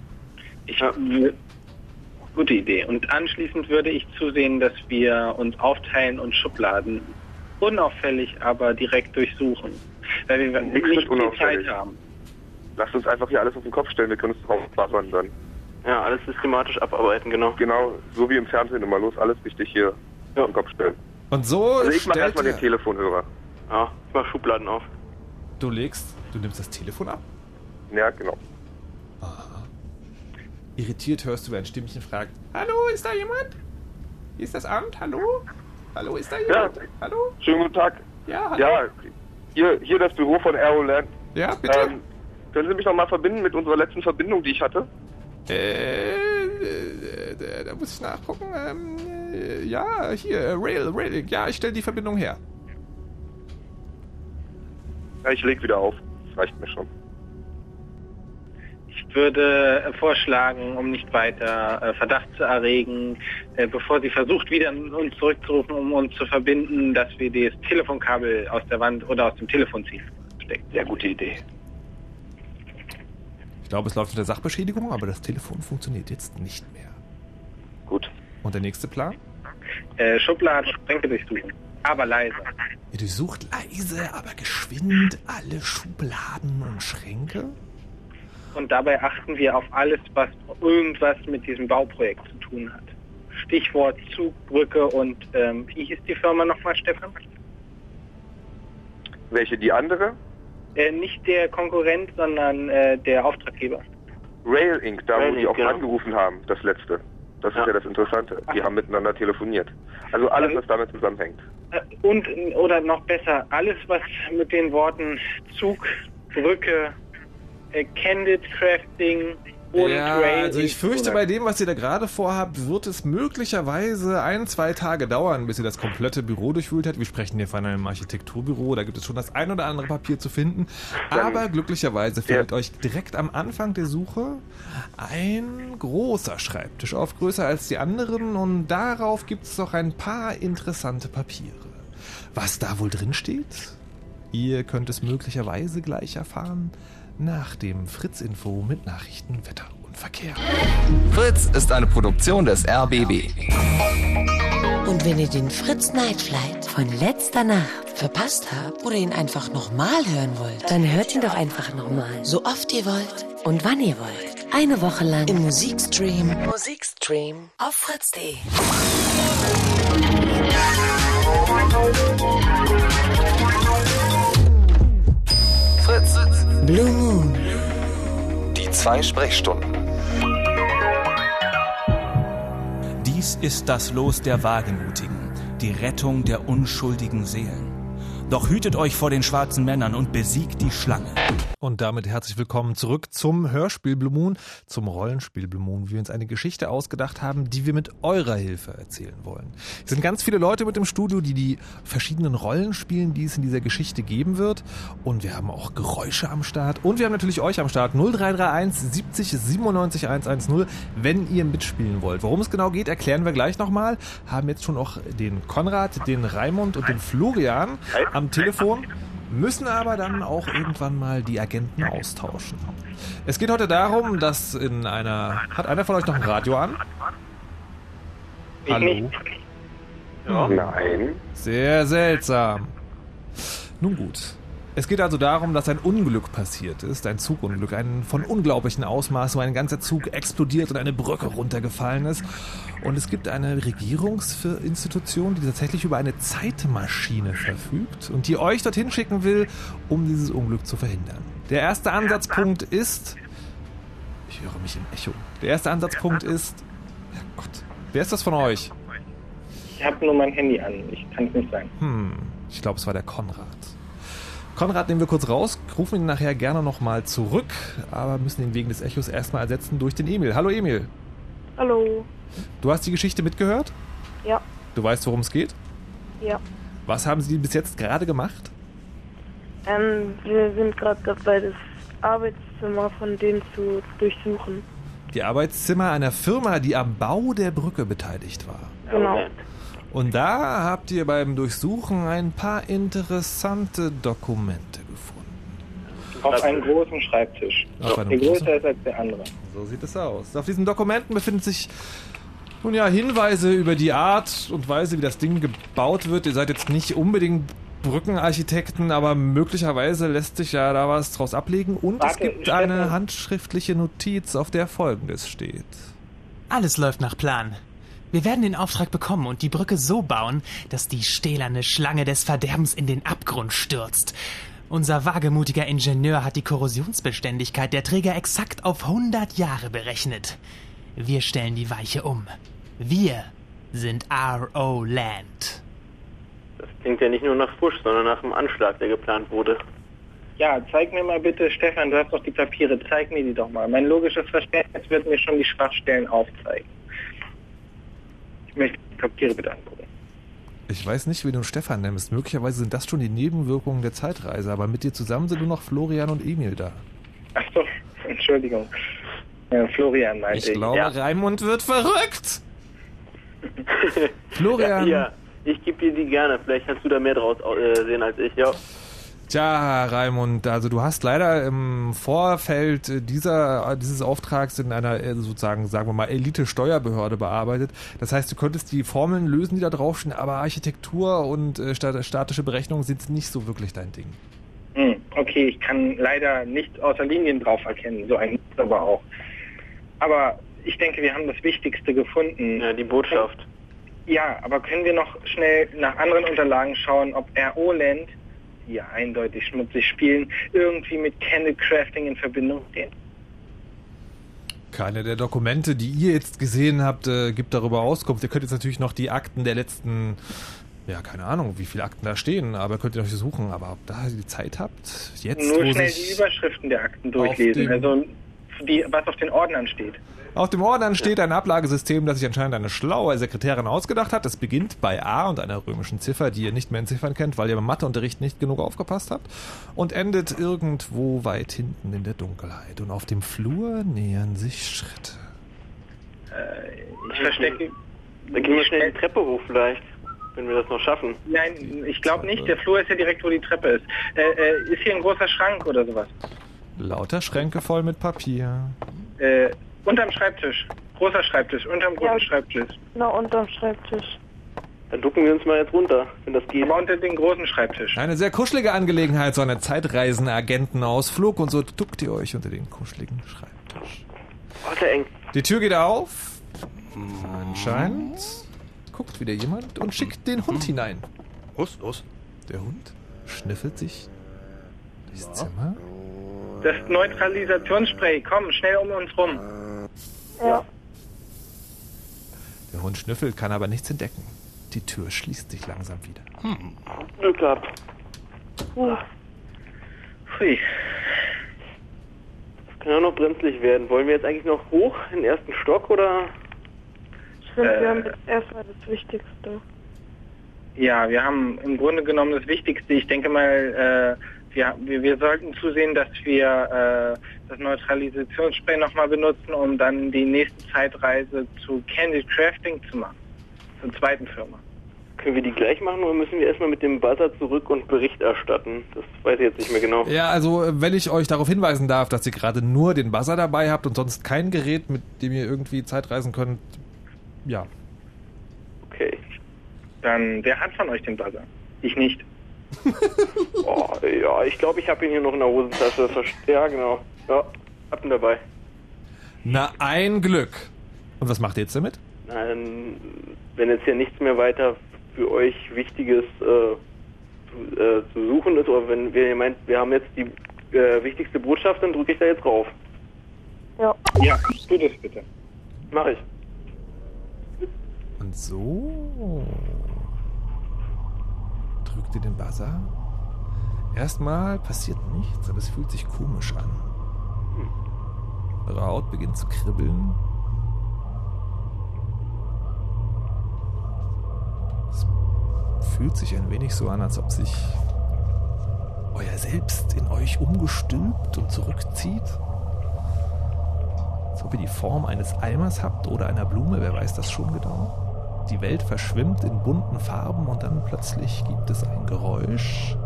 Gute Idee. Und anschließend würde ich zusehen, dass wir uns aufteilen und Schubladen unauffällig, aber direkt durchsuchen. Weil wir Nichts nicht ist viel unauffällig. Zeit haben. Lasst uns einfach hier alles auf den Kopf stellen, wir können uns drauf abwandern. Ja, alles systematisch abarbeiten, genau. Genau, so wie im Fernsehen immer. Los, alles richtig hier auf den Kopf stellen. Und so Also ich mache stellt erstmal ihr- den Telefonhörer. Ja, ich mach Schubladen auf. Du nimmst das Telefon ab. Ja, genau. Irritiert hörst du, wie ein Stimmchen fragt: Hallo, ist da jemand? Hier ist das Amt, hallo? Hallo, ist da jemand? Ja. Hallo? Schönen guten Tag. Ja, hallo? Ja, hier das Büro von Aeroland. Ja, bitte? Können Sie mich noch mal verbinden mit unserer letzten Verbindung, die ich hatte? Da muss ich nachgucken. Ja, hier, Railing. Ja, ich stelle die Verbindung her. Ja, ich leg wieder auf. Das reicht mir schon. Ich würde vorschlagen, um nicht weiter Verdacht zu erregen, bevor sie versucht, wieder uns zurückzurufen, um uns zu verbinden, dass wir das Telefonkabel aus der Wand oder aus dem Telefon ziehen. Sehr gute Idee. Ich glaube, es läuft mit der Sachbeschädigung, aber das Telefon funktioniert jetzt nicht mehr. Gut. Und der nächste Plan? Schubladen, Schränke durchsuchen. Aber leise. Ihr durchsucht leise, aber geschwind alle Schubladen und Schränke? Und dabei achten wir auf alles, was irgendwas mit diesem Bauprojekt zu tun hat. Stichwort Zug, Brücke und wie hieß die Firma nochmal, Stefan? Welche, die andere? Nicht der Konkurrent, sondern der Auftraggeber. Rail Inc., da Rail wo die Inc., auch genau. angerufen haben, das letzte. Das ist ja das Interessante. Die haben miteinander telefoniert. Also alles, was damit zusammenhängt. Und, oder noch besser, alles, was mit den Worten Zug, Brücke, Candid Crafting und ja, Rail. also ich fürchte, bei dem, was ihr da gerade vorhabt, wird es möglicherweise 1-2 Tage dauern, bis ihr das komplette Büro durchwühlt habt. Wir sprechen hier von einem Architekturbüro, da gibt es schon das ein oder andere Papier zu finden. Aber glücklicherweise findet euch direkt am Anfang der Suche ein großer Schreibtisch auf, größer als die anderen, und darauf gibt es noch ein paar interessante Papiere. Was da wohl drin steht? Ihr könnt es möglicherweise gleich erfahren nach dem Fritz-Info mit Nachrichten, Wetter und Verkehr. Fritz ist eine Produktion des RBB. Und wenn ihr den Fritz Night Flight von letzter Nacht verpasst habt oder ihn einfach nochmal hören wollt, dann hört ihn doch einfach nochmal. So oft ihr wollt und wann ihr wollt. Eine Woche lang im Musikstream auf fritz.de. Fritz. Blue Moon. Die 2 Sprechstunden. Dies ist das Los der Wagemutigen, die Rettung der unschuldigen Seelen. Doch hütet euch vor den schwarzen Männern und besiegt die Schlange. Und damit herzlich willkommen zurück zum Hörspiel Blue Moon, zum Rollenspiel Blue Moon, wie wir uns eine Geschichte ausgedacht haben, die wir mit eurer Hilfe erzählen wollen. Es sind ganz viele Leute mit im Studio, die die verschiedenen Rollen spielen, die es in dieser Geschichte geben wird. Und wir haben auch Geräusche am Start. Und wir haben natürlich euch am Start. 0331 70 97 110, wenn ihr mitspielen wollt. Worum es genau geht, erklären wir gleich nochmal. Haben jetzt schon auch den Konrad, den Raimund und den Florian am Telefon, müssen aber dann auch irgendwann mal die Agenten austauschen. Es geht heute darum, dass hat einer von euch noch ein Radio an? Hallo? Ja. Nein. Sehr seltsam. Nun gut. Es geht also darum, dass ein Unglück passiert ist, ein Zugunglück, ein von unglaublichen Ausmaß, wo ein ganzer Zug explodiert und eine Brücke runtergefallen ist. Und es gibt eine Regierungsinstitution, die tatsächlich über eine Zeitmaschine verfügt und die euch dorthin schicken will, um dieses Unglück zu verhindern. Der erste Ansatzpunkt ist... Ich höre mich im Echo. Der erste Ansatzpunkt ist... Herrgott. Wer ist das von euch? Ich habe nur mein Handy an, ich kann es nicht sagen. Ich glaube, es war der Konrad. Konrad nehmen wir kurz raus, rufen ihn nachher gerne nochmal zurück, aber müssen ihn wegen des Echos erstmal ersetzen durch den Emil. Hallo Emil. Hallo. Du hast die Geschichte mitgehört? Ja. Du weißt, worum es geht? Ja. Was haben Sie bis jetzt gerade gemacht? Wir sind gerade dabei, das Arbeitszimmer von denen zu durchsuchen. Die Arbeitszimmer einer Firma, die am Bau der Brücke beteiligt war. Genau. Und da habt ihr beim Durchsuchen ein paar interessante Dokumente gefunden. Auf einem großen Schreibtisch, der größer ist als der andere. So sieht es aus. Auf diesen Dokumenten befinden sich nun ja Hinweise über die Art und Weise, wie das Ding gebaut wird. Ihr seid jetzt nicht unbedingt Brückenarchitekten, aber möglicherweise lässt sich ja da was draus ablegen. Und es gibt eine handschriftliche Notiz, auf der Folgendes steht. Alles läuft nach Plan. Wir werden den Auftrag bekommen und die Brücke so bauen, dass die stählerne Schlange des Verderbens in den Abgrund stürzt. Unser wagemutiger Ingenieur hat die Korrosionsbeständigkeit der Träger exakt auf 100 Jahre berechnet. Wir stellen die Weiche um. Wir sind R.O. Land. Das klingt ja nicht nur nach Fusch, sondern nach einem Anschlag, der geplant wurde. Ja, zeig mir mal bitte, Stefan, du hast doch die Papiere, zeig mir die doch mal. Mein logisches Verständnis wird mir schon die Schwachstellen aufzeigen. Ich möchte die Papiere bitte angucken. Ich weiß nicht, wie du Stefan nennst. Möglicherweise sind das schon die Nebenwirkungen der Zeitreise, aber mit dir zusammen sind nur noch Florian und Emil da. Ach so, Entschuldigung. Florian meinte ich. Ich glaube, Raimund wird verrückt. Florian. Ja, ich gebe dir die gerne. Vielleicht kannst du da mehr draus sehen als ich, ja. Tja, Raimund, also du hast leider im Vorfeld dieses Auftrags in einer sozusagen, sagen wir mal, Elite-Steuerbehörde bearbeitet. Das heißt, du könntest die Formeln lösen, die da draufstehen, aber Architektur und statische Berechnungen sind nicht so wirklich dein Ding. Okay, ich kann leider nicht außer Linien drauf erkennen, so ein aber auch. Aber ich denke, wir haben das Wichtigste gefunden. Ja, die Botschaft. Ja, aber können wir noch schnell nach anderen Unterlagen schauen, ob RO Land, die ja eindeutig schmutzig spielen, irgendwie mit Candle Crafting in Verbindung stehen? Keine der Dokumente, die ihr jetzt gesehen habt, gibt darüber Auskunft. Ihr könnt jetzt natürlich noch die Akten der letzten, ja, keine Ahnung, wie viele Akten da stehen, aber könnt ihr noch suchen. Aber ob da die Zeit habt, jetzt nur schnell die Überschriften der Akten durchlesen, also was auf den Ordnern steht. Auf dem Ordnern steht ein Ablagesystem, das sich anscheinend eine schlaue Sekretärin ausgedacht hat. Es beginnt bei A und einer römischen Ziffer, die ihr nicht mehr entziffern könnt, weil ihr beim Matheunterricht nicht genug aufgepasst habt, und endet irgendwo weit hinten in der Dunkelheit. Und auf dem Flur nähern sich Schritte. Ich verstecke... Dann gehen wir schnell die Treppe hoch vielleicht, wenn wir das noch schaffen. Nein, ich glaube nicht. Der Flur ist ja direkt, wo die Treppe ist. Ist hier ein großer Schrank oder sowas? Lauter Schränke voll mit Papier. Unterm Schreibtisch. Großer Schreibtisch. Unterm großen Schreibtisch. Na, unterm Schreibtisch. Dann ducken wir uns mal jetzt runter, wenn das geht. Aber unter den großen Schreibtisch. Eine sehr kuschelige Angelegenheit, so eine Zeitreisenagentenausflug, und so duckt ihr euch unter den kuscheligen Schreibtisch. Oh, sehr eng. Die Tür geht auf. Anscheinend guckt wieder jemand und schickt den Hund hinein. Los. Der Hund schnüffelt sich durchs Zimmer. Das Neutralisationsspray, komm, schnell um uns rum. Ja. Der Hund schnüffelt, kann aber nichts entdecken. Die Tür schließt sich langsam wieder. Glück gehabt. Hui. Das kann ja noch brenzlig werden. Wollen wir jetzt eigentlich noch hoch in den ersten Stock, oder? Ich finde, wir haben jetzt erstmal das Wichtigste. Ja, wir haben im Grunde genommen das Wichtigste. Ich denke mal, wir sollten zusehen, dass wir das Neutralisationsspray nochmal benutzen, um dann die nächste Zeitreise zu Candle Crafting zu machen. Zur zweiten Firma. Können wir die gleich machen, oder müssen wir erstmal mit dem Buzzer zurück und Bericht erstatten? Das weiß ich jetzt nicht mehr genau. Ja, also wenn ich euch darauf hinweisen darf, dass ihr gerade nur den Buzzer dabei habt und sonst kein Gerät, mit dem ihr irgendwie Zeitreisen könnt, ja. Okay. Dann, wer hat von euch den Buzzer? Ich nicht. Oh, ja, ich glaube, ich habe ihn hier noch in der Hosentasche. Ja, genau. Ja, hab ihn dabei. Na, ein Glück. Und was macht ihr jetzt damit? Nein, wenn jetzt hier nichts mehr weiter für euch Wichtiges zu suchen ist, oder wenn ihr meint, wir haben jetzt die wichtigste Botschaft, dann drücke ich da jetzt drauf. Ja. Ja, tu das bitte. Mach ich. Und so drückt ihr den Buzzer. Erstmal passiert nichts, aber es fühlt sich komisch an. Eure Haut beginnt zu kribbeln. Es fühlt sich ein wenig so an, als ob sich euer Selbst in euch umgestülpt und zurückzieht. Als ob ihr die Form eines Eimers habt oder einer Blume, wer weiß das schon genau. Die Welt verschwimmt in bunten Farben und dann plötzlich gibt es ein Geräusch.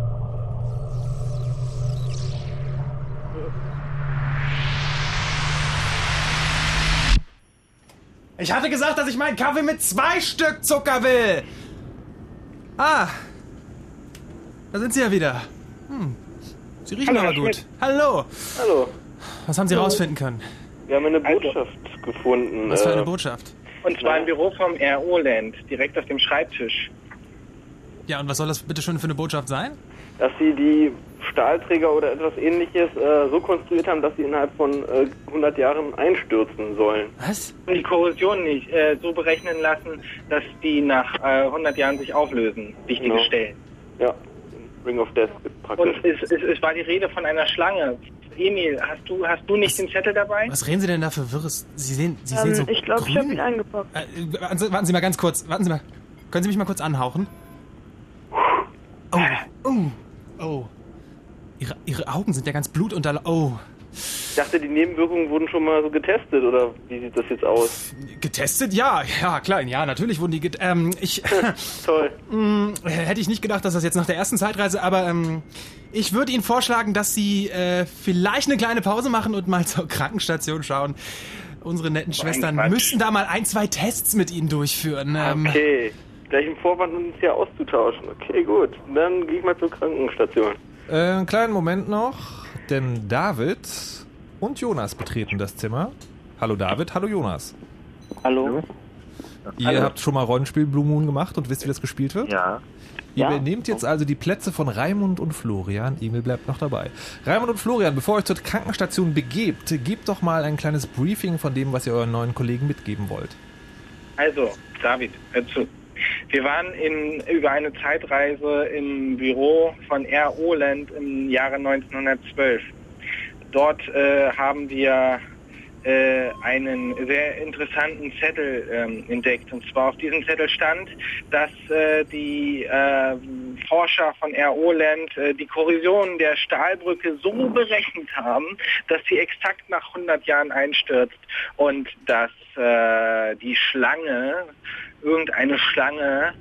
Ich hatte gesagt, dass ich meinen Kaffee mit 2 Stück Zucker will. Ah, da sind Sie ja wieder. Sie riechen aber gut. Hallo. Hallo. Was haben Sie rausfinden können? Wir haben eine Botschaft gefunden. Was für eine Botschaft? Und zwar im Büro vom RO Land, direkt auf dem Schreibtisch. Ja, und was soll das bitte schon für eine Botschaft sein? Dass sie die Stahlträger oder etwas Ähnliches so konstruiert haben, dass sie innerhalb von 100 Jahren einstürzen sollen. Was? Und die Korrosion nicht so berechnen lassen, dass die nach 100 Jahren sich auflösen. Wichtige Stellen. Ja, Ring of Death praktisch. Und es war die Rede von einer Schlange. Emil, hast du nicht den Zettel dabei? Was reden Sie denn da für Wirres? Sie sehen so ich glaube, ich habe ihn eingepackt. Warten Sie mal ganz kurz. Warten Sie mal. Können Sie mich mal kurz anhauchen? Oh. Ihre Augen sind ja ganz blutunterlaufen. Oh. Ich dachte, die Nebenwirkungen wurden schon mal so getestet, oder wie sieht das jetzt aus? Getestet? Ja, klar, ja, natürlich wurden die Toll. Hätte ich nicht gedacht, dass das jetzt nach der ersten Zeitreise, aber ich würde Ihnen vorschlagen, dass Sie vielleicht eine kleine Pause machen und mal zur Krankenstation schauen. Unsere netten Schwestern müssten da mal 1, 2 Tests mit Ihnen durchführen. Okay, gleich im Vorwand, uns hier auszutauschen. Okay, gut. Dann gehe ich mal zur Krankenstation. Einen kleinen Moment noch, denn David und Jonas betreten das Zimmer. Hallo David, hallo Jonas. Hallo. Ihr habt schon mal Rollenspiel Blue Moon gemacht und wisst, wie das gespielt wird? Ja. Ihr übernehmt jetzt also die Plätze von Raimund und Florian. Emil bleibt noch dabei. Raimund und Florian, bevor ihr euch zur Krankenstation begebt, gebt doch mal ein kleines Briefing von dem, was ihr euren neuen Kollegen mitgeben wollt. Also, David, hör zu. Wir waren über eine Zeitreise im Büro von Air Oland im Jahre 1912. Dort haben wir einen sehr interessanten Zettel entdeckt. Und zwar auf diesem Zettel stand, dass die Forscher von Air Oland die Korrosion der Stahlbrücke so berechnet haben, dass sie exakt nach 100 Jahren einstürzt und dass die Schlange, irgendeine Schlange,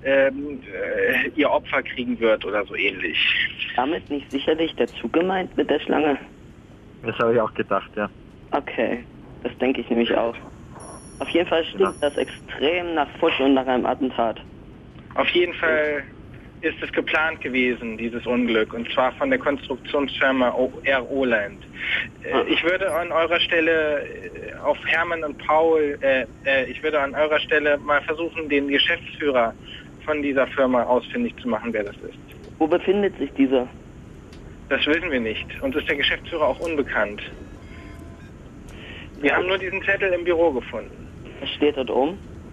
ihr Opfer kriegen wird oder so ähnlich. Damit nicht sicherlich der Zug gemeint mit der Schlange? Das habe ich auch gedacht, ja. Okay, das denke ich nämlich auch. Auf jeden Fall stinkt das extrem nach Fusch und nach einem Attentat. Auf jeden Fall ist es geplant gewesen, dieses Unglück, und zwar von der Konstruktionsfirma Air Oland. Ich würde an eurer Stelle auf Hermann und Paul, ich würde an eurer Stelle mal versuchen, den Geschäftsführer von dieser Firma ausfindig zu machen, wer das ist. Wo befindet sich dieser? Das wissen wir nicht. Uns ist der Geschäftsführer auch unbekannt. Wir haben nur diesen Zettel im Büro gefunden. Was steht dort oben?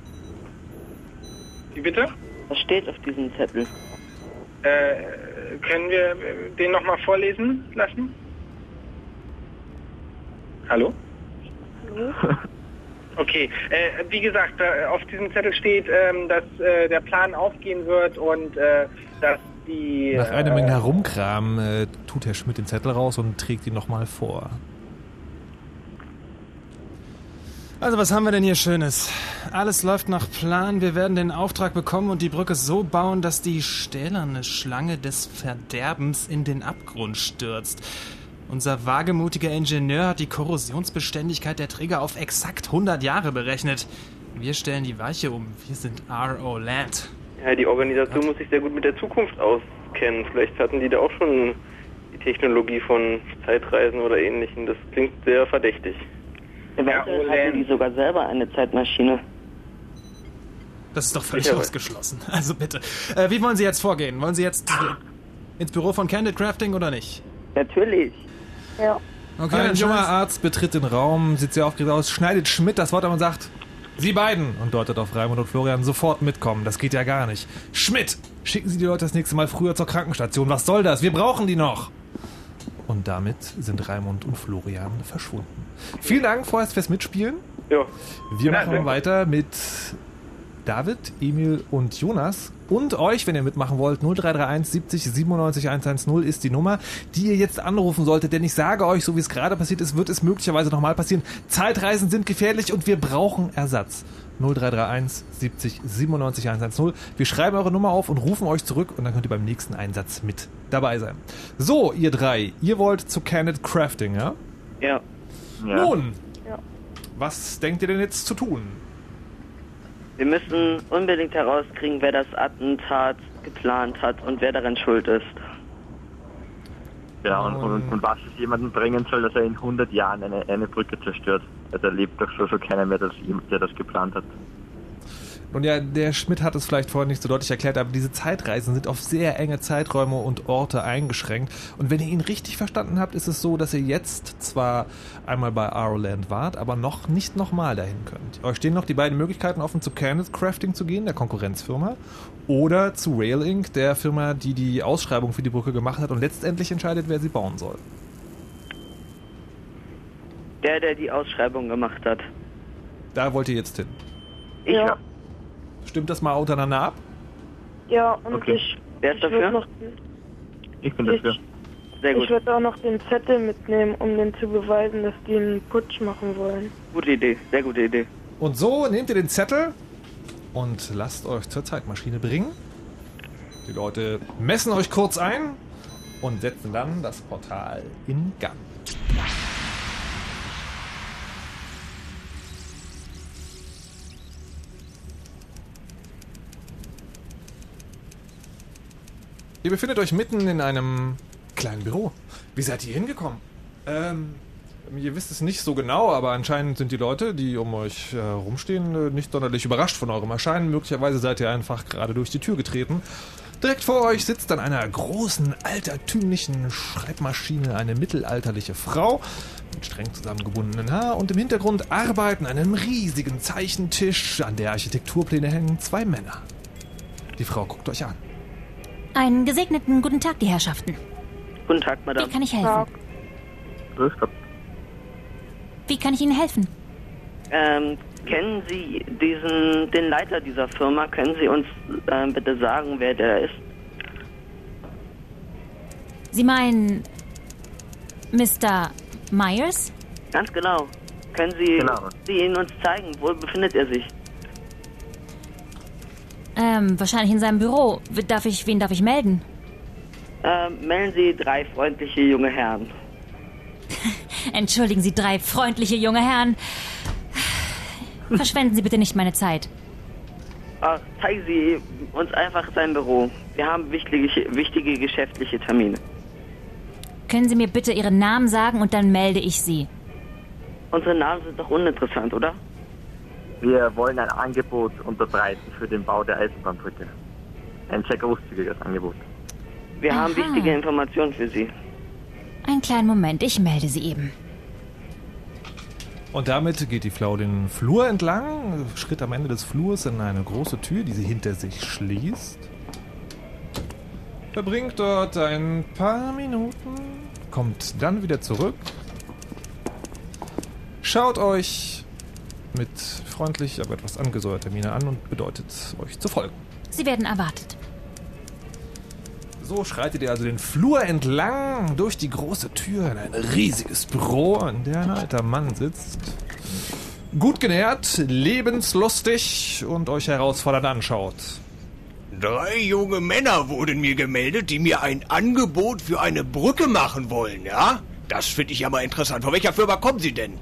Wie bitte? Was steht auf diesem Zettel? Können wir den nochmal vorlesen lassen? Hallo? Hallo? Okay, wie gesagt, auf diesem Zettel steht, dass der Plan aufgehen wird und dass die... Nach einer Menge Herumkram tut Herr Schmidt den Zettel raus und trägt ihn nochmal vor. Also was haben wir denn hier Schönes? Alles läuft nach Plan, wir werden den Auftrag bekommen und die Brücke so bauen, dass die stählerne Schlange des Verderbens in den Abgrund stürzt. Unser wagemutiger Ingenieur hat die Korrosionsbeständigkeit der Träger auf exakt 100 Jahre berechnet. Wir stellen die Weiche um, wir sind R.O. Land. Ja, die Organisation muss sich sehr gut mit der Zukunft auskennen. Vielleicht hatten die da auch schon die Technologie von Zeitreisen oder Ähnlichem. Das klingt sehr verdächtig. Eventuell hatten die sogar selber eine Zeitmaschine. Das ist doch völlig ausgeschlossen. Also bitte. Wie wollen Sie jetzt vorgehen? Wollen Sie jetzt ins Büro von Candid Crafting oder nicht? Natürlich. Ja. Okay, ein junger Arzt betritt den Raum, sieht sehr aufgeregt aus, schneidet Schmidt das Wort an und sagt: Sie beiden, und deutet auf Raimund und Florian, sofort mitkommen. Das geht ja gar nicht. Schmidt, schicken Sie die Leute das nächste Mal früher zur Krankenstation. Was soll das? Wir brauchen die noch. Und damit sind Raimund und Florian verschwunden. Vielen Dank vorerst fürs Mitspielen. Ja. Wir machen weiter mit David, Emil und Jonas. Und euch, wenn ihr mitmachen wollt, 0331 70 97 110 ist die Nummer, die ihr jetzt anrufen solltet. Denn ich sage euch, so wie es gerade passiert ist, wird es möglicherweise nochmal passieren. Zeitreisen sind gefährlich und wir brauchen Ersatz. 0331 70 97 110. Wir schreiben eure Nummer auf und rufen euch zurück und dann könnt ihr beim nächsten Einsatz mit dabei sein. So, ihr drei, ihr wollt zu Candid Crafting, ja? Ja. Nun, Ja. was denkt ihr denn jetzt zu tun? Wir müssen unbedingt herauskriegen, wer das Attentat geplant hat und wer daran schuld ist. Ja, und was es jemanden bringen soll, dass er in 100 Jahren eine Brücke zerstört. Also lebt doch so keiner mehr, der das geplant hat. Und ja, der Schmidt hat es vielleicht vorhin nicht so deutlich erklärt, aber diese Zeitreisen sind auf sehr enge Zeiträume und Orte eingeschränkt. Und wenn ihr ihn richtig verstanden habt, ist es so, dass ihr jetzt zwar einmal bei R.O.Land wart, aber nicht nochmal dahin könnt. Euch stehen noch die beiden Möglichkeiten offen, zu Candid Crafting zu gehen, der Konkurrenzfirma, oder zu Rail Inc., der Firma, die die Ausschreibung für die Brücke gemacht hat und letztendlich entscheidet, wer sie bauen soll. Der die Ausschreibung gemacht hat. Da wollt ihr jetzt hin. Ja. Stimmt das mal untereinander ab? Ja, und Okay. Wer ist dafür? noch, Ich bin dafür. Sehr gut. Ich würde auch noch den Zettel mitnehmen, um den zu beweisen, dass die einen Putsch machen wollen. Gute Idee, sehr gute Idee. Und so nehmt ihr den Zettel und lasst euch zur Zeitmaschine bringen. Die Leute messen euch kurz ein und setzen dann das Portal in Gang. Ihr befindet euch mitten in einem kleinen Büro. Wie seid ihr hingekommen? Ihr wisst es nicht so genau, aber anscheinend sind die Leute, die um euch rumstehen, nicht sonderlich überrascht von eurem Erscheinen. Möglicherweise seid ihr einfach gerade durch die Tür getreten. Direkt vor euch sitzt an einer großen, altertümlichen Schreibmaschine eine mittelalterliche Frau mit streng zusammengebundenen Haar und im Hintergrund arbeiten an einem riesigen Zeichentisch, an der Architekturpläne hängen 2 Männer. Die Frau guckt euch an. Einen gesegneten guten Tag, die Herrschaften. Guten Tag, Madame. Wie kann ich helfen? Grüß Gott. Wie kann ich Ihnen helfen? Kennen Sie den Leiter dieser Firma? Können Sie uns bitte sagen, wer der ist? Sie meinen Mr. Myers? Ganz genau. Können Sie ihn uns zeigen? Wo befindet er sich? Wahrscheinlich in seinem Büro. Wen darf ich melden? Melden Sie 3 freundliche junge Herren. Entschuldigen Sie, 3 freundliche junge Herren. Verschwenden Sie bitte nicht meine Zeit. Zeigen Sie uns einfach sein Büro. Wir haben wichtige geschäftliche Termine. Können Sie mir bitte Ihren Namen sagen und dann melde ich Sie. Unsere Namen sind doch uninteressant, oder? Wir wollen ein Angebot unterbreiten für den Bau der Eisenbahnbrücke. Ein sehr großzügiges Angebot. Wir haben wichtige Informationen für Sie. Einen kleinen Moment, ich melde Sie eben. Und damit geht die Frau den Flur entlang, Schritt am Ende des Flurs in eine große Tür, die sie hinter sich schließt. Verbringt dort ein paar Minuten, kommt dann wieder zurück, schaut euch mit freundlich, aber etwas angesäuerter Miene an und bedeutet, euch zu folgen. Sie werden erwartet. So schreitet ihr also den Flur entlang, durch die große Tür in ein riesiges Büro, in der ein alter Mann sitzt. Gut genährt, lebenslustig und euch herausfordernd anschaut. 3 junge Männer wurden mir gemeldet, die mir ein Angebot für eine Brücke machen wollen, ja? Das finde ich ja mal interessant. Von welcher Firma kommen Sie denn?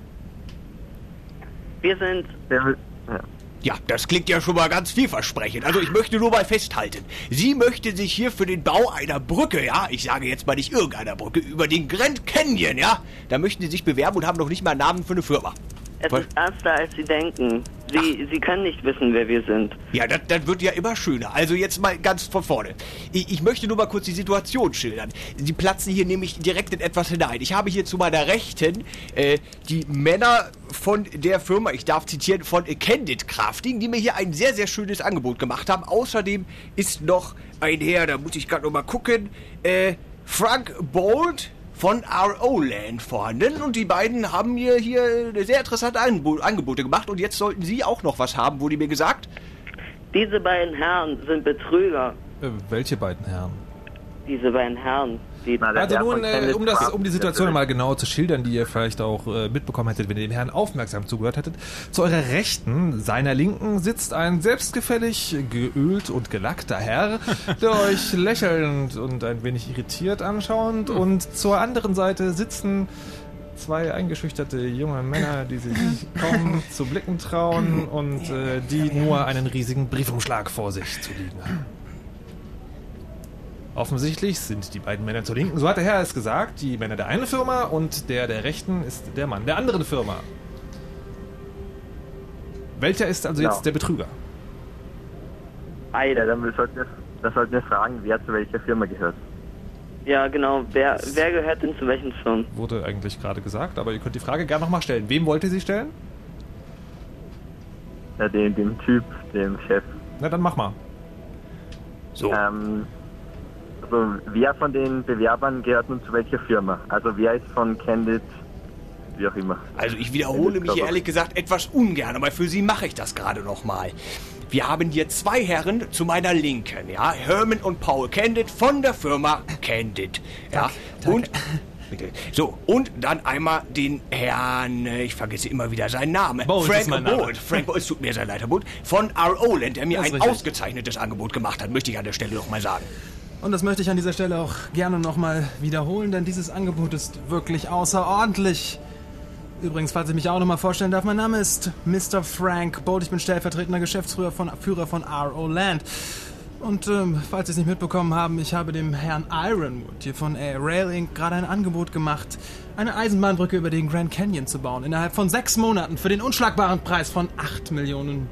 Wir sind... Ja, das klingt ja schon mal ganz vielversprechend. Also ich möchte nur mal festhalten. Sie möchte sich hier für den Bau einer Brücke, ja, ich sage jetzt mal nicht irgendeiner Brücke, über den Grand Canyon, ja, da möchten Sie sich bewerben und haben noch nicht mal einen Namen für eine Firma. Es ist ernster, als Sie denken. Sie können nicht wissen, wer wir sind. Ja, das wird ja immer schöner. Also jetzt mal ganz von vorne. Ich möchte nur mal kurz die Situation schildern. Sie platzen hier nämlich direkt in etwas hinein. Ich habe hier zu meiner Rechten die Männer von der Firma, ich darf zitieren, von Candid Crafting, die mir hier ein sehr, sehr schönes Angebot gemacht haben. Außerdem ist noch ein Herr, da muss ich gerade noch mal gucken, Frank Bolt von RO Land vorhanden und die beiden haben mir hier sehr interessante Angebote gemacht und jetzt sollten Sie auch noch was haben, wurde mir gesagt. Diese beiden Herren sind Betrüger. Welche beiden Herren? Diese beiden Herren. Also nun, um die Situation mal genau zu schildern, die ihr vielleicht auch mitbekommen hättet, wenn ihr dem Herrn aufmerksam zugehört hättet. Zu eurer Rechten, seiner Linken, sitzt ein selbstgefällig geölt und gelackter Herr, der euch lächelnd und ein wenig irritiert anschaut. Und zur anderen Seite sitzen 2 eingeschüchterte junge Männer, die sich kaum zu blicken trauen und die nur einen riesigen Briefumschlag vor sich zu liegen haben. Offensichtlich sind die beiden Männer zur Linken, so hat der Herr es gesagt, die Männer der einen Firma und der Rechten ist der Mann der anderen Firma. Welcher ist also jetzt der Betrüger? Ja, dann sollten wir fragen, wer zu welcher Firma gehört. Ja, genau. Wer gehört denn zu welchen Firmen? Wurde eigentlich gerade gesagt, aber ihr könnt die Frage gerne nochmal stellen. Wem wollt ihr sie stellen? Ja, dem Typ, dem Chef. Na, dann mach mal. So. Also, wer von den Bewerbern gehört nun zu welcher Firma? Also, wer ist von Candid, wie auch immer? Also, ich wiederhole mich ehrlich gesagt etwas ungern, aber für Sie mache ich das gerade nochmal. wir haben hier zwei Herren zu meiner Linken, ja, Herman und Paul Candid von der Firma Candid, ja, und bitte. So, und dann einmal den Herrn, ich vergesse immer wieder seinen Namen, Frank Bolt. Es tut mir sehr leid, Herr Bolt, von R.O. Land, der mir ein ausgezeichnetes Angebot gemacht hat, möchte ich an der Stelle noch mal sagen. Und das möchte ich an dieser Stelle auch gerne nochmal wiederholen, denn dieses Angebot ist wirklich außerordentlich. Übrigens, falls ich mich auch nochmal vorstellen darf, mein Name ist Mr. Frank Bolt, ich bin stellvertretender Geschäftsführer von R.O. Land. Und falls Sie es nicht mitbekommen haben, ich habe dem Herrn Ironwood hier von Rail Inc. gerade ein Angebot gemacht, eine Eisenbahnbrücke über den Grand Canyon zu bauen, innerhalb von 6 Monaten für den unschlagbaren Preis von $8 Millionen.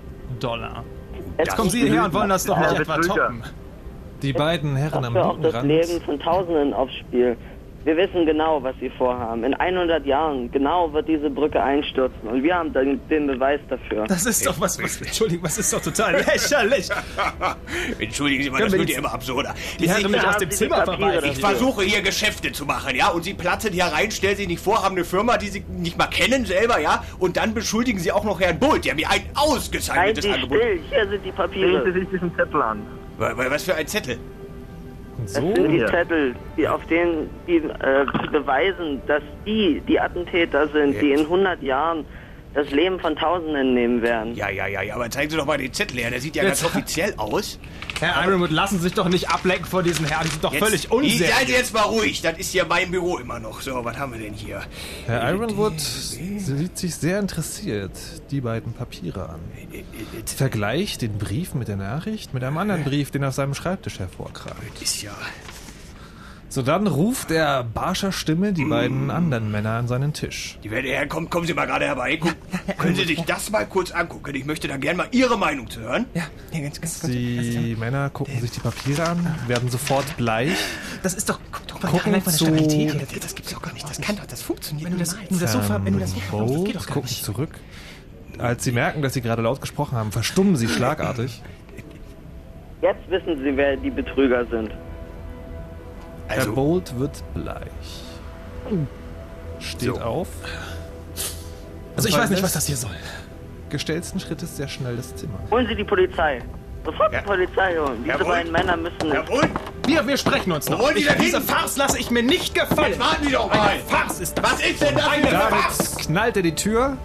Jetzt kommen Sie her und wollen das doch nicht etwa toppen. Die beiden Herren am Dafür auch das Rand. Leben von Tausenden aufs Spiel. Wir wissen genau, was sie vorhaben. In 100 Jahren genau wird diese Brücke einstürzen. Und wir haben den Beweis dafür. Das ist doch Entschuldigung, was ist doch total lächerlich. Entschuldigen Sie mal, das wird ja immer absurder. Die Herren mich aus dem Zimmer verweisen. Ich versuche hier Geschäfte zu machen, ja, und Sie platzen hier rein, stellen sich nicht vor, haben eine Firma, die Sie nicht mal kennen selber, ja, und dann beschuldigen Sie auch noch Herrn Bolt, der mir ein ausgezeichnetes Angebot... Hier sind die Papiere. Sehen Sie sich diesen Zettel an. Was für ein Zettel? Das sind die Zettel, auf denen die beweisen, dass die Attentäter sind, die in 100 Jahren das Leben von Tausenden nehmen werden. Ja, aber zeigen Sie doch mal den Zettel her, der sieht ja ganz offiziell aus. Herr Ironwood, lassen Sie sich doch nicht ablenken vor diesen Herren, die sind doch völlig unseriös. Seien Sie jetzt mal ruhig, das ist ja mein Büro immer noch. So, was haben wir denn hier? Herr Ironwood sieht sich sehr interessiert die beiden Papiere an. Vergleicht den Brief mit der Nachricht mit einem anderen Brief, den auf seinem Schreibtisch hervorkramt. Ist ja... So, dann ruft er barscher Stimme die beiden anderen Männer an seinen Tisch. Die werden herkommen, kommen Sie mal gerade herbei. Können Sie sich das mal kurz angucken? Ich möchte da gerne mal Ihre Meinung zu hören. Ja, ganz kurz. Die Männer gucken sich die Papiere an, werden sofort bleich. Das ist doch... Gucken zu... Das gibt's doch gar nicht. Das funktioniert. Wenn du das so verbrauchst, das geht doch gar gucken nicht. Zurück. Als sie merken, dass sie gerade laut gesprochen haben, verstummen sie schlagartig. Jetzt wissen Sie, wer die Betrüger sind. Herr Bolt wird bleich. Steht auf. Also ich weiß nicht, was das hier soll. Gestellten Schrittes sehr schnell das Zimmer. Holen Sie die Polizei. Sofort die Polizei holen. Diese beiden Männer müssen... Wir sprechen uns noch. Diese Farce lasse ich mir nicht gefallen. Jetzt warten Sie doch mal. Eine Farce ist das. Was ist denn das für eine Farce? Damit knallt er die Tür.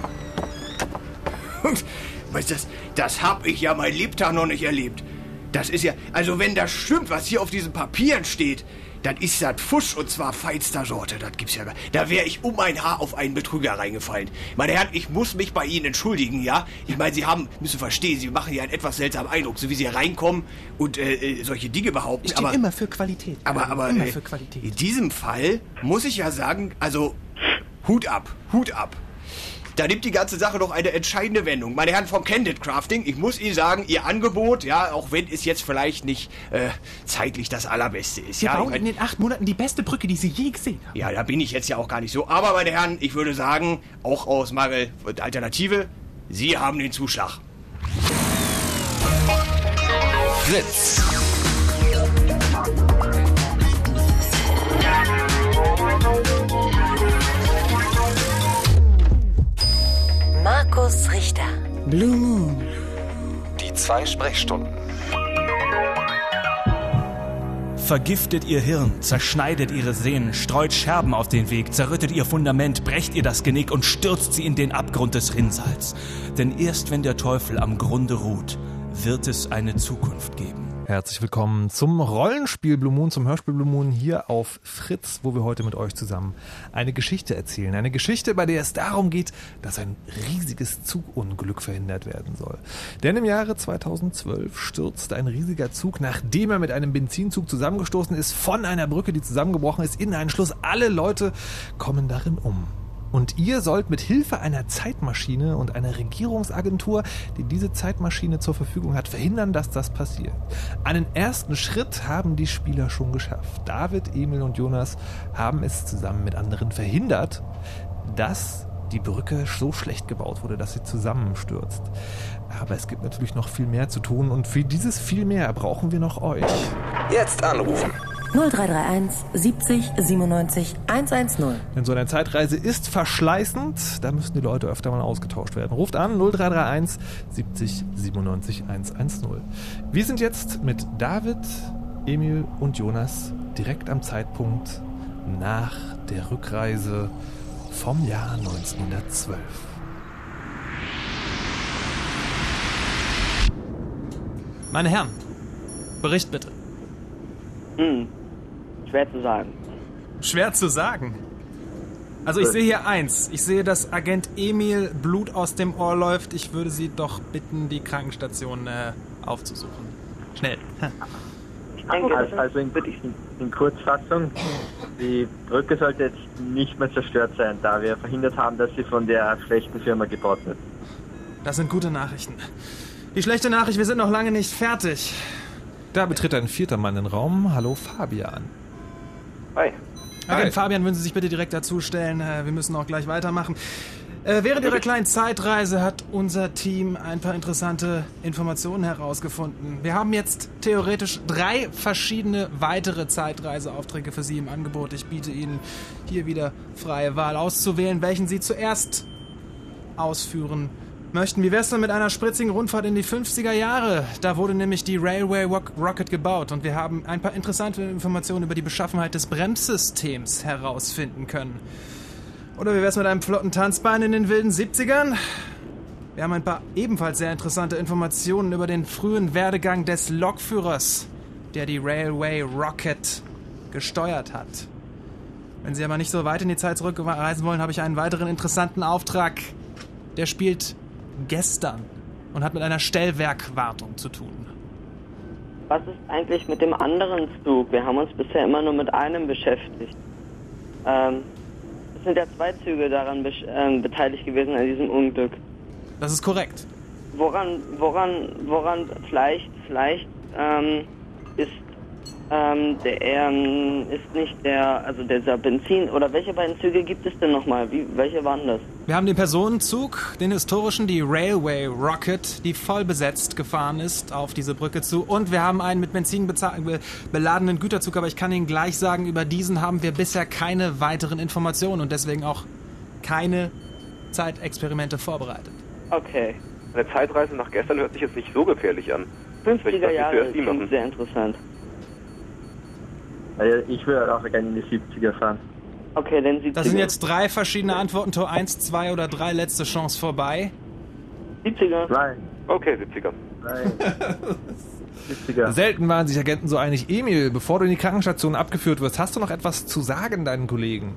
Weißt du, das habe ich ja mein Lebtag noch nicht erlebt. Das ist ja, also wenn das stimmt, was hier auf diesen Papieren steht, dann ist das Fusch und zwar feinster Sorte. Das gibt's ja gar nicht. Da wäre ich um ein Haar auf einen Betrüger reingefallen. Meine Herren, ich muss mich bei Ihnen entschuldigen, ja? Ich meine, Sie müssen verstehen, Sie machen ja einen etwas seltsamen Eindruck, so wie Sie hier reinkommen und solche Dinge behaupten. Ich stehe immer für Qualität. Aber immer für Qualität. In diesem Fall muss ich ja sagen, also Hut ab. Da nimmt die ganze Sache doch eine entscheidende Wendung. Meine Herren vom Candid Crafting, ich muss Ihnen sagen, Ihr Angebot, ja, auch wenn es jetzt vielleicht nicht zeitlich das allerbeste ist. Wir bauen in den 8 Monaten die beste Brücke, die Sie je gesehen haben. Ja, da bin ich jetzt ja auch gar nicht so. Aber, meine Herren, ich würde sagen, auch aus Mangel der Alternative, Sie haben den Zuschlag. Fritz. Markus Richter. Blue Moon. Die 2 Sprechstunden. Vergiftet ihr Hirn, zerschneidet ihre Sehnen, streut Scherben auf den Weg, zerrüttet ihr Fundament, brecht ihr das Genick und stürzt sie in den Abgrund des Rinnsals. Denn erst wenn der Teufel am Grunde ruht, wird es eine Zukunft geben. Herzlich willkommen zum Rollenspiel Blue Moon, zum Hörspiel Blue Moon hier auf Fritz, wo wir heute mit euch zusammen eine Geschichte erzählen. Eine Geschichte, bei der es darum geht, dass ein riesiges Zugunglück verhindert werden soll. Denn im Jahre 2012 stürzte ein riesiger Zug, nachdem er mit einem Benzinzug zusammengestoßen ist, von einer Brücke, die zusammengebrochen ist, in einen Schluss. Alle Leute kommen darin um. Und ihr sollt mit Hilfe einer Zeitmaschine und einer Regierungsagentur, die diese Zeitmaschine zur Verfügung hat, verhindern, dass das passiert. Einen ersten Schritt haben die Spieler schon geschafft. David, Emil und Jonas haben es zusammen mit anderen verhindert, dass die Brücke so schlecht gebaut wurde, dass sie zusammenstürzt. Aber es gibt natürlich noch viel mehr zu tun und für dieses viel mehr brauchen wir noch euch. Jetzt anrufen. 0331 70 97 110. Denn so eine Zeitreise ist verschleißend. Da müssen die Leute öfter mal ausgetauscht werden. Ruft an 0331 70 97 110. Wir sind jetzt mit David, Emil und Jonas direkt am Zeitpunkt nach der Rückreise vom Jahr 1912. Meine Herren, Bericht bitte. Schwer zu sagen. Schwer zu sagen? Also ich sehe hier eins. Ich sehe, dass Agent Emil Blut aus dem Ohr läuft. Ich würde Sie doch bitten, die Krankenstation aufzusuchen. Schnell. Ich denke, also in Kurzfassung, die Brücke sollte jetzt nicht mehr zerstört sein, da wir verhindert haben, dass sie von der schlechten Firma gebaut wird. Das sind gute Nachrichten. Die schlechte Nachricht, wir sind noch lange nicht fertig. Da betritt ein vierter Mann den Raum. Hallo Fabian. Hi. Agent Fabian, würden Sie sich bitte direkt dazustellen? Wir müssen auch gleich weitermachen. Während Ihrer kleinen Zeitreise hat unser Team ein paar interessante Informationen herausgefunden. Wir haben jetzt theoretisch 3 verschiedene weitere Zeitreiseaufträge für Sie im Angebot. Ich biete Ihnen hier wieder freie Wahl auszuwählen, welchen Sie zuerst ausführen möchten. Wie wär's denn mit einer spritzigen Rundfahrt in die 50er Jahre? Da wurde nämlich die Railway Rocket gebaut und wir haben ein paar interessante Informationen über die Beschaffenheit des Bremssystems herausfinden können. Oder wie wär's mit einem flotten Tanzbein in den wilden 70ern? Wir haben ein paar ebenfalls sehr interessante Informationen über den frühen Werdegang des Lokführers, der die Railway Rocket gesteuert hat. Wenn Sie aber nicht so weit in die Zeit zurückreisen wollen, habe ich einen weiteren interessanten Auftrag. Der spielt gestern und hat mit einer Stellwerkwartung zu tun. Was ist eigentlich mit dem anderen Zug? Wir haben uns bisher immer nur mit einem beschäftigt. Es sind ja 2 Züge daran beteiligt gewesen an diesem Unglück. Das ist korrekt. Woran vielleicht ist ist nicht dieser Benzin, oder welche beiden Züge gibt es denn nochmal? Welche waren das? Wir haben den Personenzug, den historischen, die Railway Rocket, die voll besetzt gefahren ist auf diese Brücke zu. Und wir haben einen mit Benzin beladenen Güterzug, aber ich kann Ihnen gleich sagen, über diesen haben wir bisher keine weiteren Informationen und deswegen auch keine Zeitexperimente vorbereitet. Okay. Eine Zeitreise nach gestern hört sich jetzt nicht so gefährlich an. 50er Jahre klingt sehr interessant. Ich würde auch gerne in die 70er fahren. Okay, dann 70er. Das sind jetzt 3 verschiedene Antworten. Tor 1, 2 oder 3, letzte Chance vorbei. 70er. Nein. Okay, 70er. Nein. 70er. Selten waren sich Agenten so einig. Emil, bevor du in die Krankenstation abgeführt wirst, hast du noch etwas zu sagen deinen Kollegen?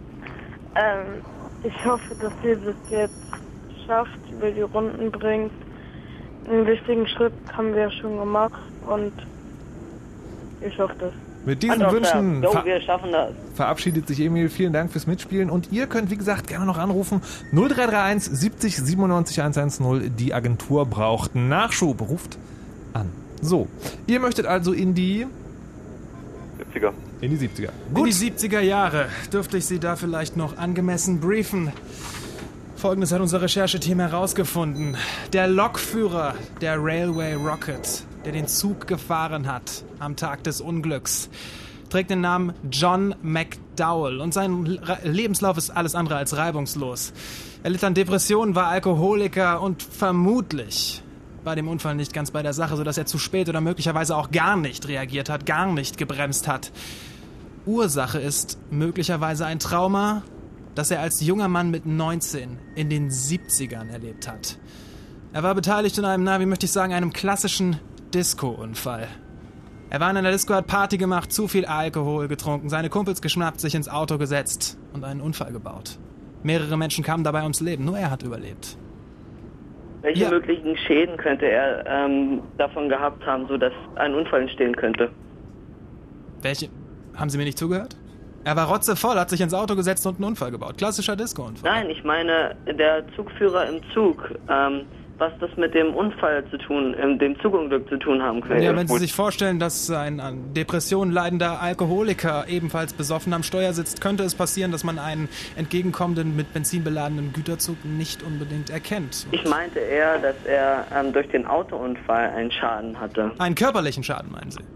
Ich hoffe, dass ihr das jetzt schafft, über die Runden bringt. Einen wichtigen Schritt haben wir schon gemacht und ich hoffe das. Mit diesen Wünschen wir schaffen das. Verabschiedet sich Emil. Vielen Dank fürs Mitspielen. Und ihr könnt, wie gesagt, gerne noch anrufen. 0331 70 97 110. Die Agentur braucht Nachschub. Ruft an. So, ihr möchtet also in die 70er. In die 70er. Gut. In die 70er Jahre. Dürfte ich Sie da vielleicht noch angemessen briefen? Folgendes hat unser Rechercheteam herausgefunden. Der Lokführer der Railway Rocket, der den Zug gefahren hat am Tag des Unglücks, trägt den Namen John McDowell und sein Lebenslauf ist alles andere als reibungslos. Er litt an Depressionen, war Alkoholiker und vermutlich bei dem Unfall nicht ganz bei der Sache, sodass er zu spät oder möglicherweise auch gar nicht reagiert hat, gar nicht gebremst hat. Ursache ist möglicherweise ein Trauma, das er als junger Mann mit 19 in den 70ern erlebt hat. Er war beteiligt in einem klassischen Disco-Unfall. Er war in einer Disco, hat Party gemacht, zu viel Alkohol getrunken, seine Kumpels geschnappt, sich ins Auto gesetzt und einen Unfall gebaut. Mehrere Menschen kamen dabei ums Leben, nur er hat überlebt. Welche möglichen Schäden könnte er davon gehabt haben, sodass ein Unfall entstehen könnte? Welche? Haben Sie mir nicht zugehört? Er war rotzevoll, hat sich ins Auto gesetzt und einen Unfall gebaut. Klassischer Disco-Unfall. Nein, ich meine, der Zugführer im Zug, was das mit dem Unfall zu tun, dem Zugunglück zu tun haben könnte. Ja, wenn Sie sich vorstellen, dass ein an Depressionen leidender Alkoholiker ebenfalls besoffen am Steuer sitzt, könnte es passieren, dass man einen entgegenkommenden, mit Benzin beladenen Güterzug nicht unbedingt erkennt. Ich meinte eher, dass er durch den Autounfall einen Schaden hatte. Einen körperlichen Schaden, meinen Sie?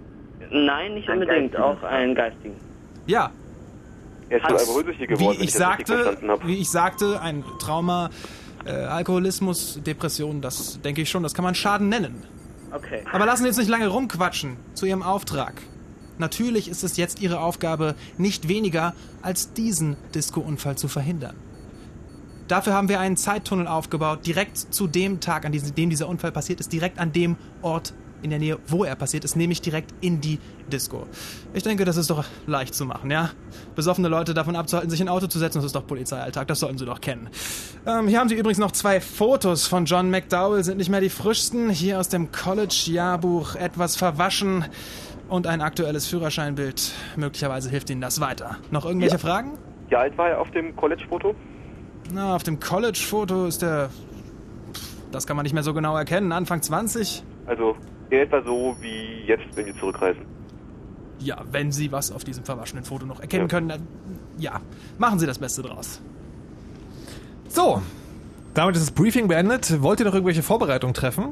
Nein, nicht unbedingt, auch einen geistigen. Ja. Er ist alkoholsüchtig geworden, Wie ich sagte, ein Trauma, Alkoholismus, Depression, das denke ich schon, das kann man Schaden nennen. Okay. Aber lassen Sie uns nicht lange rumquatschen zu Ihrem Auftrag. Natürlich ist es jetzt Ihre Aufgabe, nicht weniger als diesen Disco-Unfall zu verhindern. Dafür haben wir einen Zeittunnel aufgebaut, direkt zu dem Tag, an dem dieser Unfall passiert ist, direkt an dem Ort in der Nähe, wo er passiert ist, nämlich direkt in die Disco. Ich denke, das ist doch leicht zu machen, ja? Besoffene Leute davon abzuhalten, sich in ein Auto zu setzen, das ist doch Polizeialltag, das sollten Sie doch kennen. Hier haben Sie übrigens noch 2 Fotos von John McDowell, sind nicht mehr die frischsten, hier aus dem College-Jahrbuch, etwas verwaschen und ein aktuelles Führerscheinbild. Möglicherweise hilft Ihnen das weiter. Noch irgendwelche Fragen? Wie alt war er auf dem College-Foto? Na, auf dem College-Foto ist er... Das kann man nicht mehr so genau erkennen, Anfang 20. Also in etwa so wie jetzt, wenn wir zurückreisen. Ja, wenn Sie was auf diesem verwaschenen Foto noch erkennen können, dann ja, machen Sie das Beste draus. So, damit ist das Briefing beendet. Wollt ihr noch irgendwelche Vorbereitungen treffen?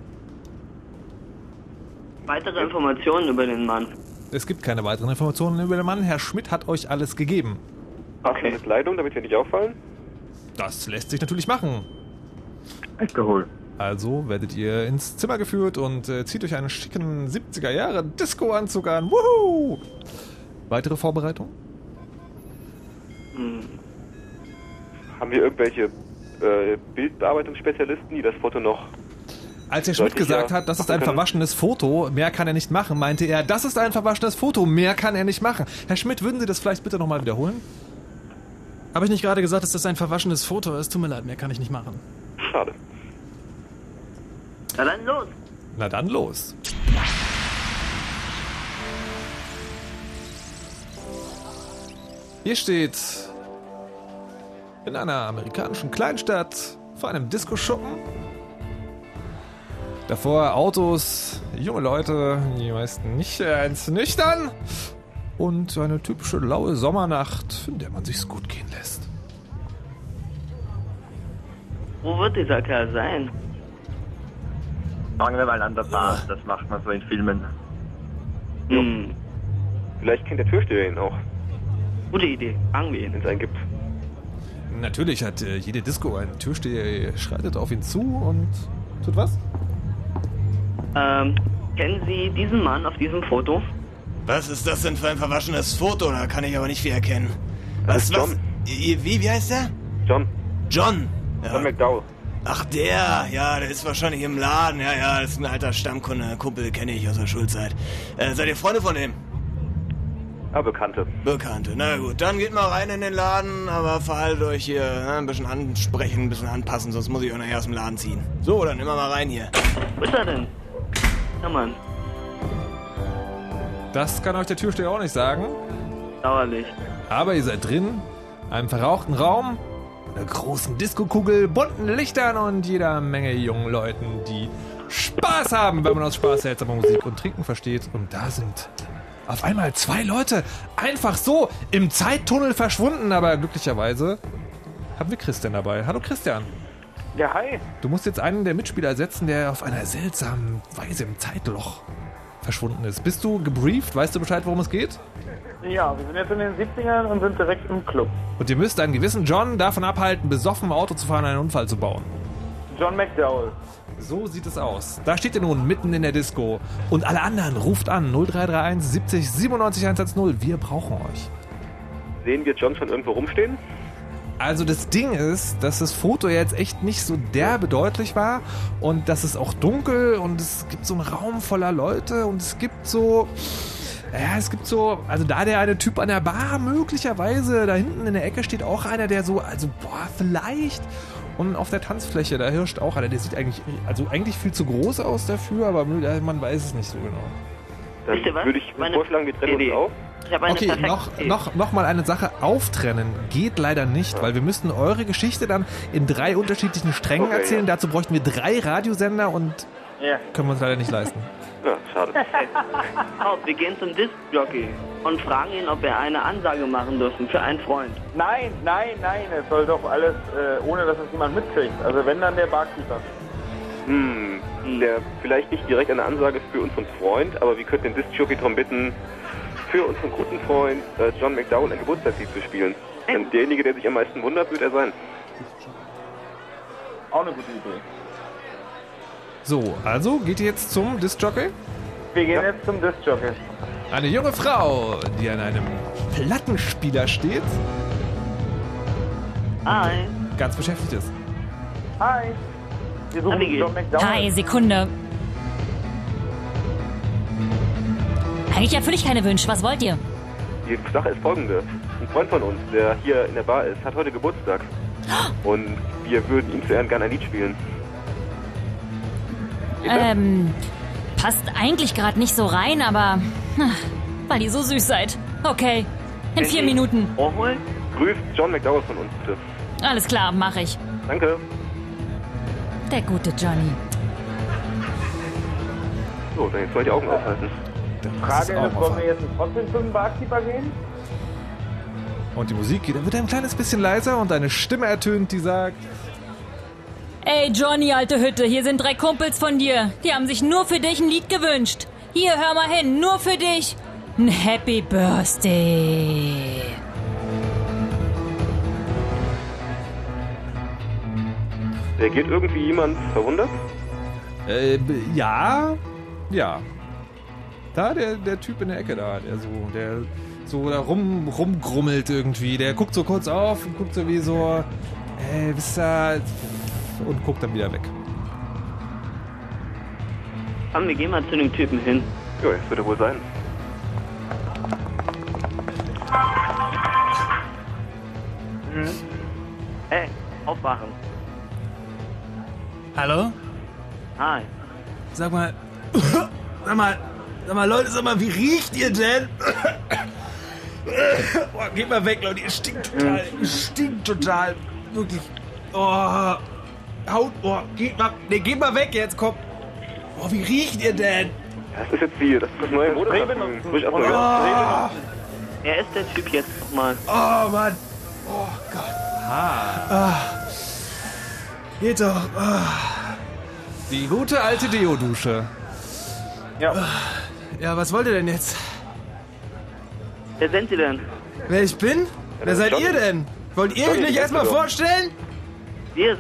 Weitere Informationen über den Mann. Es gibt keine weiteren Informationen über den Mann. Herr Schmidt hat euch alles gegeben. Okay. Mit Kleidung, damit wir nicht auffallen? Das lässt sich natürlich machen. Alkohol. Also werdet ihr ins Zimmer geführt und zieht euch einen schicken 70er-Jahre-Disco-Anzug an. Wuhu! Weitere Vorbereitung? Haben wir irgendwelche Bildbearbeitungsspezialisten, die das Foto noch... Als Herr Schmidt gesagt hat, das ist ein verwaschenes Foto, mehr kann er nicht machen, meinte er, das ist ein verwaschenes Foto, mehr kann er nicht machen. Herr Schmidt, würden Sie das vielleicht bitte nochmal wiederholen? Habe ich nicht gerade gesagt, dass das ein verwaschenes Foto ist? Tut mir leid, mehr kann ich nicht machen. Schade. Na dann los. Na dann los. Hier steht in einer amerikanischen Kleinstadt vor einem Disco-Schuppen. Davor Autos, junge Leute, die meisten nicht eins nüchtern. Und eine typische laue Sommernacht, in der man sich's gut gehen lässt. Wo wird dieser Kerl sein? Fangen wir mal an der Bar, das macht man so in Filmen. Vielleicht kennt der Türsteher ihn auch. Gute Idee, fangen wir ihn. Wenn es einen gibt. Natürlich hat jede Disco einen Türsteher, schreitet auf ihn zu und tut was? Kennen Sie diesen Mann auf diesem Foto? Was ist das denn für ein verwaschenes Foto? Da kann ich aber nicht viel erkennen. Was? Wie heißt der? John. John? Ja. John McDowell. Ach, der ist wahrscheinlich im Laden. Ja, das ist ein alter Stammkunde. Kumpel kenne ich aus der Schulzeit. Seid ihr Freunde von dem? Ja, Bekannte. Bekannte, na gut. Dann geht mal rein in den Laden, aber verhaltet euch hier ein bisschen ansprechen, ein bisschen anpassen, sonst muss ich euch nachher aus dem Laden ziehen. So, dann immer mal rein hier. Wo ist er denn? Ja, Mann. Das kann euch der Türsteher auch nicht sagen. Dauerlich. Aber ihr seid drin, einem verrauchten Raum, einer großen Diskokugel, bunten Lichtern und jeder Menge jungen Leuten, die Spaß haben, wenn man aus Spaß seltsamer Musik und Trinken versteht. Und da sind auf einmal 2 Leute einfach so im Zeittunnel verschwunden. Aber glücklicherweise haben wir Christian dabei. Hallo Christian. Ja, hi. Du musst jetzt einen der Mitspieler ersetzen, der auf einer seltsamen Weise im Zeitloch verschwunden ist. Bist du gebrieft? Weißt du Bescheid, worum es geht? Ja, wir sind jetzt in den 70ern und sind direkt im Club. Und ihr müsst einen gewissen John davon abhalten, besoffen Auto zu fahren und einen Unfall zu bauen. John McDowell. So sieht es aus. Da steht ihr nun mitten in der Disco. Und alle anderen ruft an 0331 70 97 110. Wir brauchen euch. Sehen wir John schon irgendwo rumstehen? Also das Ding ist, dass das Foto jetzt echt nicht so derbe deutlich war und dass es auch dunkel und es gibt so einen Raum voller Leute und es gibt so, also da der eine Typ an der Bar möglicherweise, da hinten in der Ecke steht auch einer, der so, vielleicht, und auf der Tanzfläche, da hirscht auch einer, der sieht eigentlich viel zu groß aus dafür, aber man weiß es nicht so genau. Dann würde ich vorschlagen, wir trennen uns auf. Okay, noch mal eine Sache. Auftrennen geht leider nicht, weil wir müssten eure Geschichte dann in 3 unterschiedlichen Strängen erzählen. Ja. Dazu bräuchten wir 3 Radiosender und können wir uns leider nicht leisten. Ja, schade. Wir gehen zum Disc-Jockey und fragen ihn, ob wir eine Ansage machen dürfen für einen Freund. Nein, es soll doch alles, ohne dass es jemand mitkriegt. Also wenn, dann der Barkeeper. Vielleicht nicht direkt eine Ansage für unseren Freund, aber wir könnten den Disc-Jockey darum bitten, für unseren guten Freund John McDowell ein Geburtstagslied zu spielen. Denn derjenige, der sich am meisten wundert, wird er sein. Auch eine gute Idee. So, also geht ihr jetzt zum Disc-Jockey? Wir gehen jetzt zum Disc-Jockey. Eine junge Frau, die an einem Plattenspieler steht. Hi. Ganz beschäftigt ist. Hi. Wir suchen John McDowell. Hi, Sekunde. Eigentlich erfülle ich keine Wünsche. Was wollt ihr? Die Sache ist folgende. Ein Freund von uns, der hier in der Bar ist, hat heute Geburtstag. Und wir würden ihm zu Ehren gerne ein Lied spielen. Passt eigentlich gerade nicht so rein, aber weil ihr so süß seid. Okay, in 4 Minuten. Grüßt John McDowell von uns, bitte. Alles klar, mach ich. Danke. Der gute Johnny. So, dann jetzt mal die Augen aufhalten. Frage ist, wollen wir jetzt trotzdem zum Barkeeper gehen? Und die Musik wird ein kleines bisschen leiser und eine Stimme ertönt, die sagt: Ey Johnny, alte Hütte, hier sind 3 Kumpels von dir. Die haben sich nur für dich ein Lied gewünscht. Hier, hör mal hin, nur für dich. Ein Happy Birthday. Reagiert irgendwie jemand verwundert? Ja. Da, der Typ in der Ecke da, der so da rumgrummelt irgendwie. Der guckt so kurz auf und guckt so wie so, wisst ihr, und guckt dann wieder weg. Komm, wir gehen mal zu dem Typen hin. Ja, das wird er wohl sein. Hey, aufwachen. Hallo? Hi. Sag mal, Leute, wie riecht ihr denn? Boah, geht mal weg, Leute, ihr stinkt total. Wirklich. Oh, geht mal weg jetzt, komm. Oh, wie riecht ihr denn? Das ist jetzt das ist das neue Modeparfüm. Er ist der Typ jetzt nochmal. Oh, Mann. Oh, Gott. Geht doch. Die gute alte Deo-Dusche. Ja. Ja, was wollt ihr denn jetzt? Wer sind Sie denn? Wer ich bin? Wer seid ihr denn? Wollt ihr euch nicht erstmal vorstellen? Wir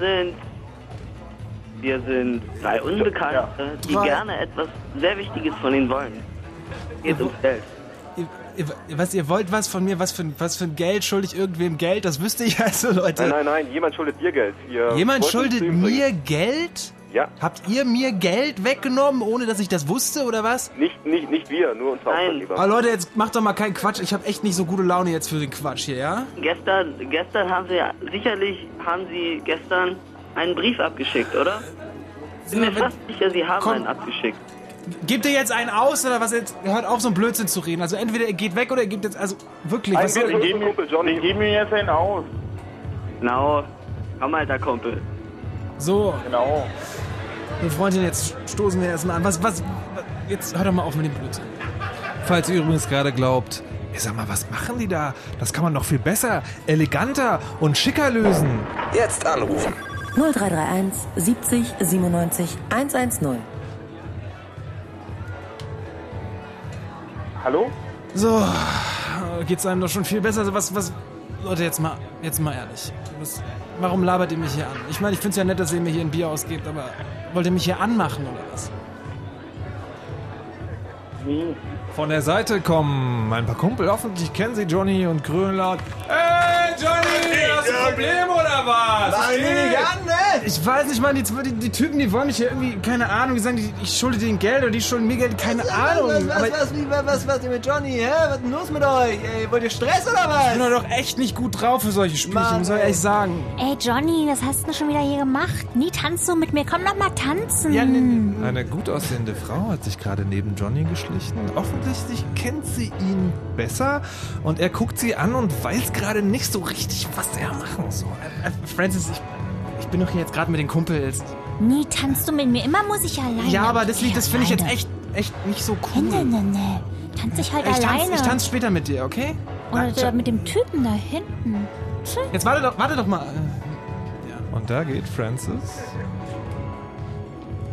sind 3 Unbekannte, die gerne etwas sehr Wichtiges von Ihnen wollen. Geht ums Geld. Ihr wollt was von mir? Was für ein Geld? Schulde ich irgendwem Geld? Das wüsste ich also, Leute. Nein, jemand schuldet dir Geld. Jemand schuldet mir Geld? Ja. Habt ihr mir Geld weggenommen, ohne dass ich das wusste, oder was? Nicht wir, nur unser Auftraggeber. Aber Leute, jetzt macht doch mal keinen Quatsch. Ich habe echt nicht so gute Laune jetzt für den Quatsch hier, ja? Gestern haben Sie gestern einen Brief abgeschickt, oder? Ich bin mir fast sicher, Sie haben einen abgeschickt. Gebt ihr jetzt einen aus, oder was jetzt? Hört auf, so einen Blödsinn zu reden. Also entweder ihr geht weg, oder ihr gebt jetzt, also wirklich. Wir geben mir jetzt einen aus. Genau. Komm, alter Kumpel. So. Genau. Und Freundin, jetzt stoßen wir erstmal an. Was, jetzt hört doch mal auf mit dem Blödsinn. Falls ihr übrigens gerade glaubt, sag mal, was machen die da? Das kann man noch viel besser, eleganter und schicker lösen. Jetzt anrufen. 0331 70 97 110. Hallo? So, geht's einem doch schon viel besser. Also was, Leute, jetzt mal ehrlich. Warum labert ihr mich hier an? Ich meine, ich find's ja nett, dass ihr mir hier ein Bier ausgebt, aber wollt ihr mich hier anmachen, oder was? Von der Seite kommen ein paar Kumpel, hoffentlich kennen sie Johnny und Grönlaut. Hey Johnny, hast du ein Problem oder was? Mach mich nicht an, ne? Ich weiß nicht, Mann, die Typen, die wollen mich hier irgendwie, keine Ahnung, die sagen, ich schulde denen Geld oder die schulden mir Geld, keine Ahnung. Was ihr mit Johnny, hä? Was ist denn los mit euch? Ey, wollt ihr Stress oder was? Ich bin doch echt nicht gut drauf für solche Spielchen, muss ich ehrlich sagen. Ey Johnny, was hast du schon wieder hier gemacht? Nie tanzt du mit mir, komm doch mal tanzen. Ja, eine gut aussehende Frau hat sich gerade neben Johnny geschlichen. Offensichtlich kennt sie ihn besser und er guckt sie an und weiß gerade nicht so richtig, was er machen soll. Francis, ich bin doch hier jetzt gerade mit den Kumpels. Nie tanzt du mit mir, immer muss ich alleine. Ja, aber das Lied, das finde ich jetzt echt nicht so cool. Nee. Tanz ich halt alleine. Ich tanze später mit dir, okay? Oder mit dem Typen da hinten. Jetzt warte doch mal. Und da geht Francis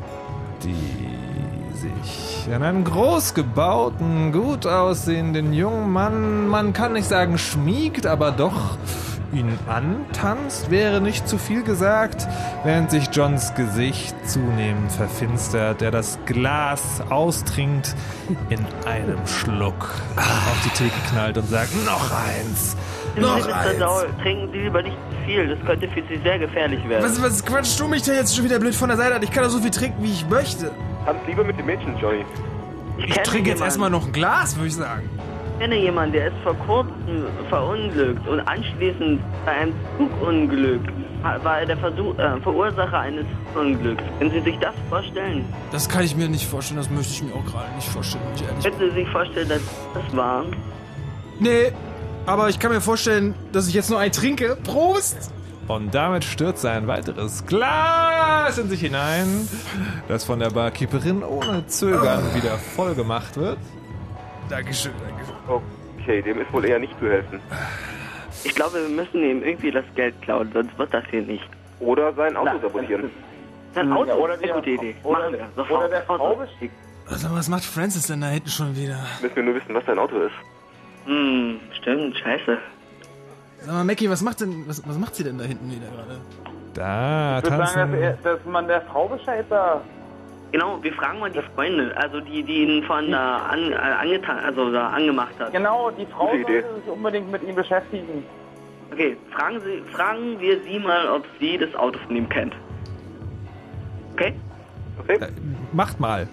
die sich an einen groß gebauten, gut aussehenden jungen Mann, man kann nicht sagen schmiegt, aber doch ihn antanzt, wäre nicht zu viel gesagt, während sich Johns Gesicht zunehmend verfinstert, der das Glas austrinkt, in einem Schluck auf die Theke knallt und sagt, noch eins, noch eins. Trinken Sie lieber nicht zu viel, das könnte für Sie sehr gefährlich werden. Was quatschst du mich da jetzt schon wieder blöd von der Seite an? Ich kann doch so viel trinken, wie ich möchte. Tanz lieber mit den Mädchen, Johnny. Ich trinke jetzt erstmal noch ein Glas, würde ich sagen. Ich kenne jemanden, der ist vor kurzem verunglückt und anschließend bei einem Zugunglück war er der Verursacher eines Unglücks. Können Sie sich das vorstellen? Das kann ich mir nicht vorstellen, das möchte ich mir auch gerade nicht vorstellen, muss ich ehrlich Können Sie sich vorstellen, dass das war? Nee, aber ich kann mir vorstellen, dass ich jetzt nur einen trinke. Prost! Und damit stürzt ein weiteres Glas in sich hinein, das von der Barkeeperin ohne Zögern wieder voll gemacht wird. Dankeschön. Okay, dem ist wohl eher nicht zu helfen. Ich glaube, wir müssen ihm irgendwie das Geld klauen, sonst wird das hier nicht. Oder sein Auto sabotieren. Sein Auto? Ja, oder eine gute Idee. Oder der Frau beschickt. Also, was macht Francis denn da hinten schon wieder? Müssen wir nur wissen, was sein Auto ist. Stimmt, scheiße. Sag mal, Mackie, was macht sie denn da hinten wieder gerade? Da, ich würde sagen, dass man der Frau Bescheid sagt. Genau, wir fragen mal die Freundin, also die ihn von da angemacht hat. Genau, die Frau sollte sich unbedingt mit ihm beschäftigen. Okay, fragen wir sie mal, ob sie das Auto von ihm kennt. Okay? Macht mal.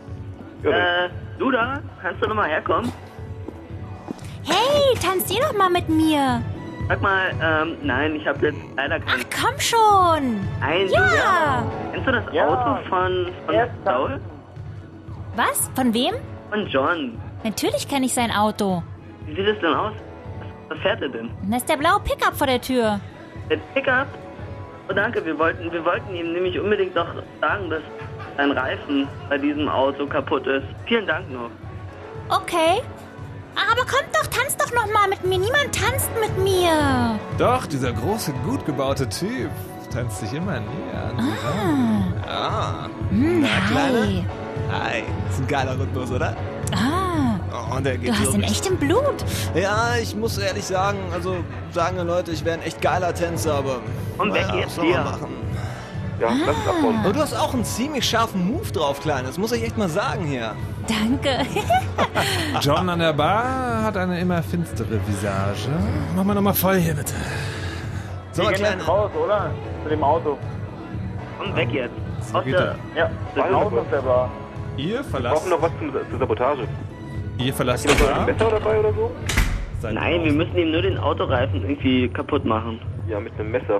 Luda, kannst du nochmal herkommen? Hey, tanzt ihr doch mal mit mir. Sag mal, nein, ich habe jetzt leider keinen... Ach, komm schon. Nein, ja. Kennst du das Auto von Saul? Was? Von wem? Von John. Natürlich kenne ich sein Auto. Wie sieht es denn aus? Was fährt er denn? Das ist der blaue Pickup vor der Tür. Der Pickup? Oh, danke, wir wollten ihm nämlich unbedingt noch sagen, dass sein Reifen bei diesem Auto kaputt ist. Vielen Dank noch. Okay. Aber kommt doch, tanzt doch noch mal mit mir. Niemand tanzt mit mir. Doch, dieser große, gut gebaute Typ tanzt sich immer näher an sie ran. Na, Kleine? Hi. Hi. Ist ein geiler Rhythmus, oder? Und der geht Du hast ihn echt im Blut. Ja, ich muss ehrlich sagen, also sagen Leute, ich wäre ein echt geiler Tänzer, aber... Und weg jetzt hier. Ja, das ist davon. Und du hast auch einen ziemlich scharfen Move drauf, Kleine. Das muss ich echt mal sagen hier. Danke. John an der Bar hat eine immer finstere Visage. Mach mal nochmal voll hier, bitte. So, wir gehen jetzt raus, oder? Zu dem Auto. Und weg jetzt. So geht er. Ja, das Auto ist der Bar. Ihr Wir verlasst... brauchen noch was zur Sabotage. Ihr verlasst Ist die noch ein Bar. Messer dabei oder so? Nein, wir müssen ihm nur den Autoreifen irgendwie kaputt machen. Ja, mit einem Messer.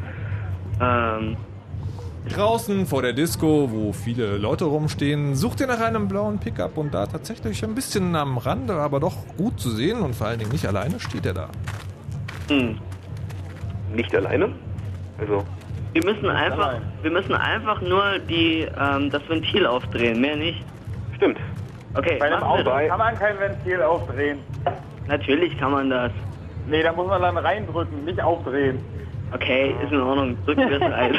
Draußen vor der Disco, wo viele Leute rumstehen, sucht ihr nach einem blauen Pickup und da tatsächlich ein bisschen am Rande, aber doch gut zu sehen und vor allen Dingen nicht alleine steht er da. Nicht alleine? Also... Wir müssen einfach nur das Ventil aufdrehen, mehr nicht. Stimmt. Okay, Bei einem machen wir Auto das. kann man kein Ventil aufdrehen. Natürlich kann man das. Nee, da muss man dann reindrücken, nicht aufdrehen. Okay, ist in Ordnung. Drücken wir es rein.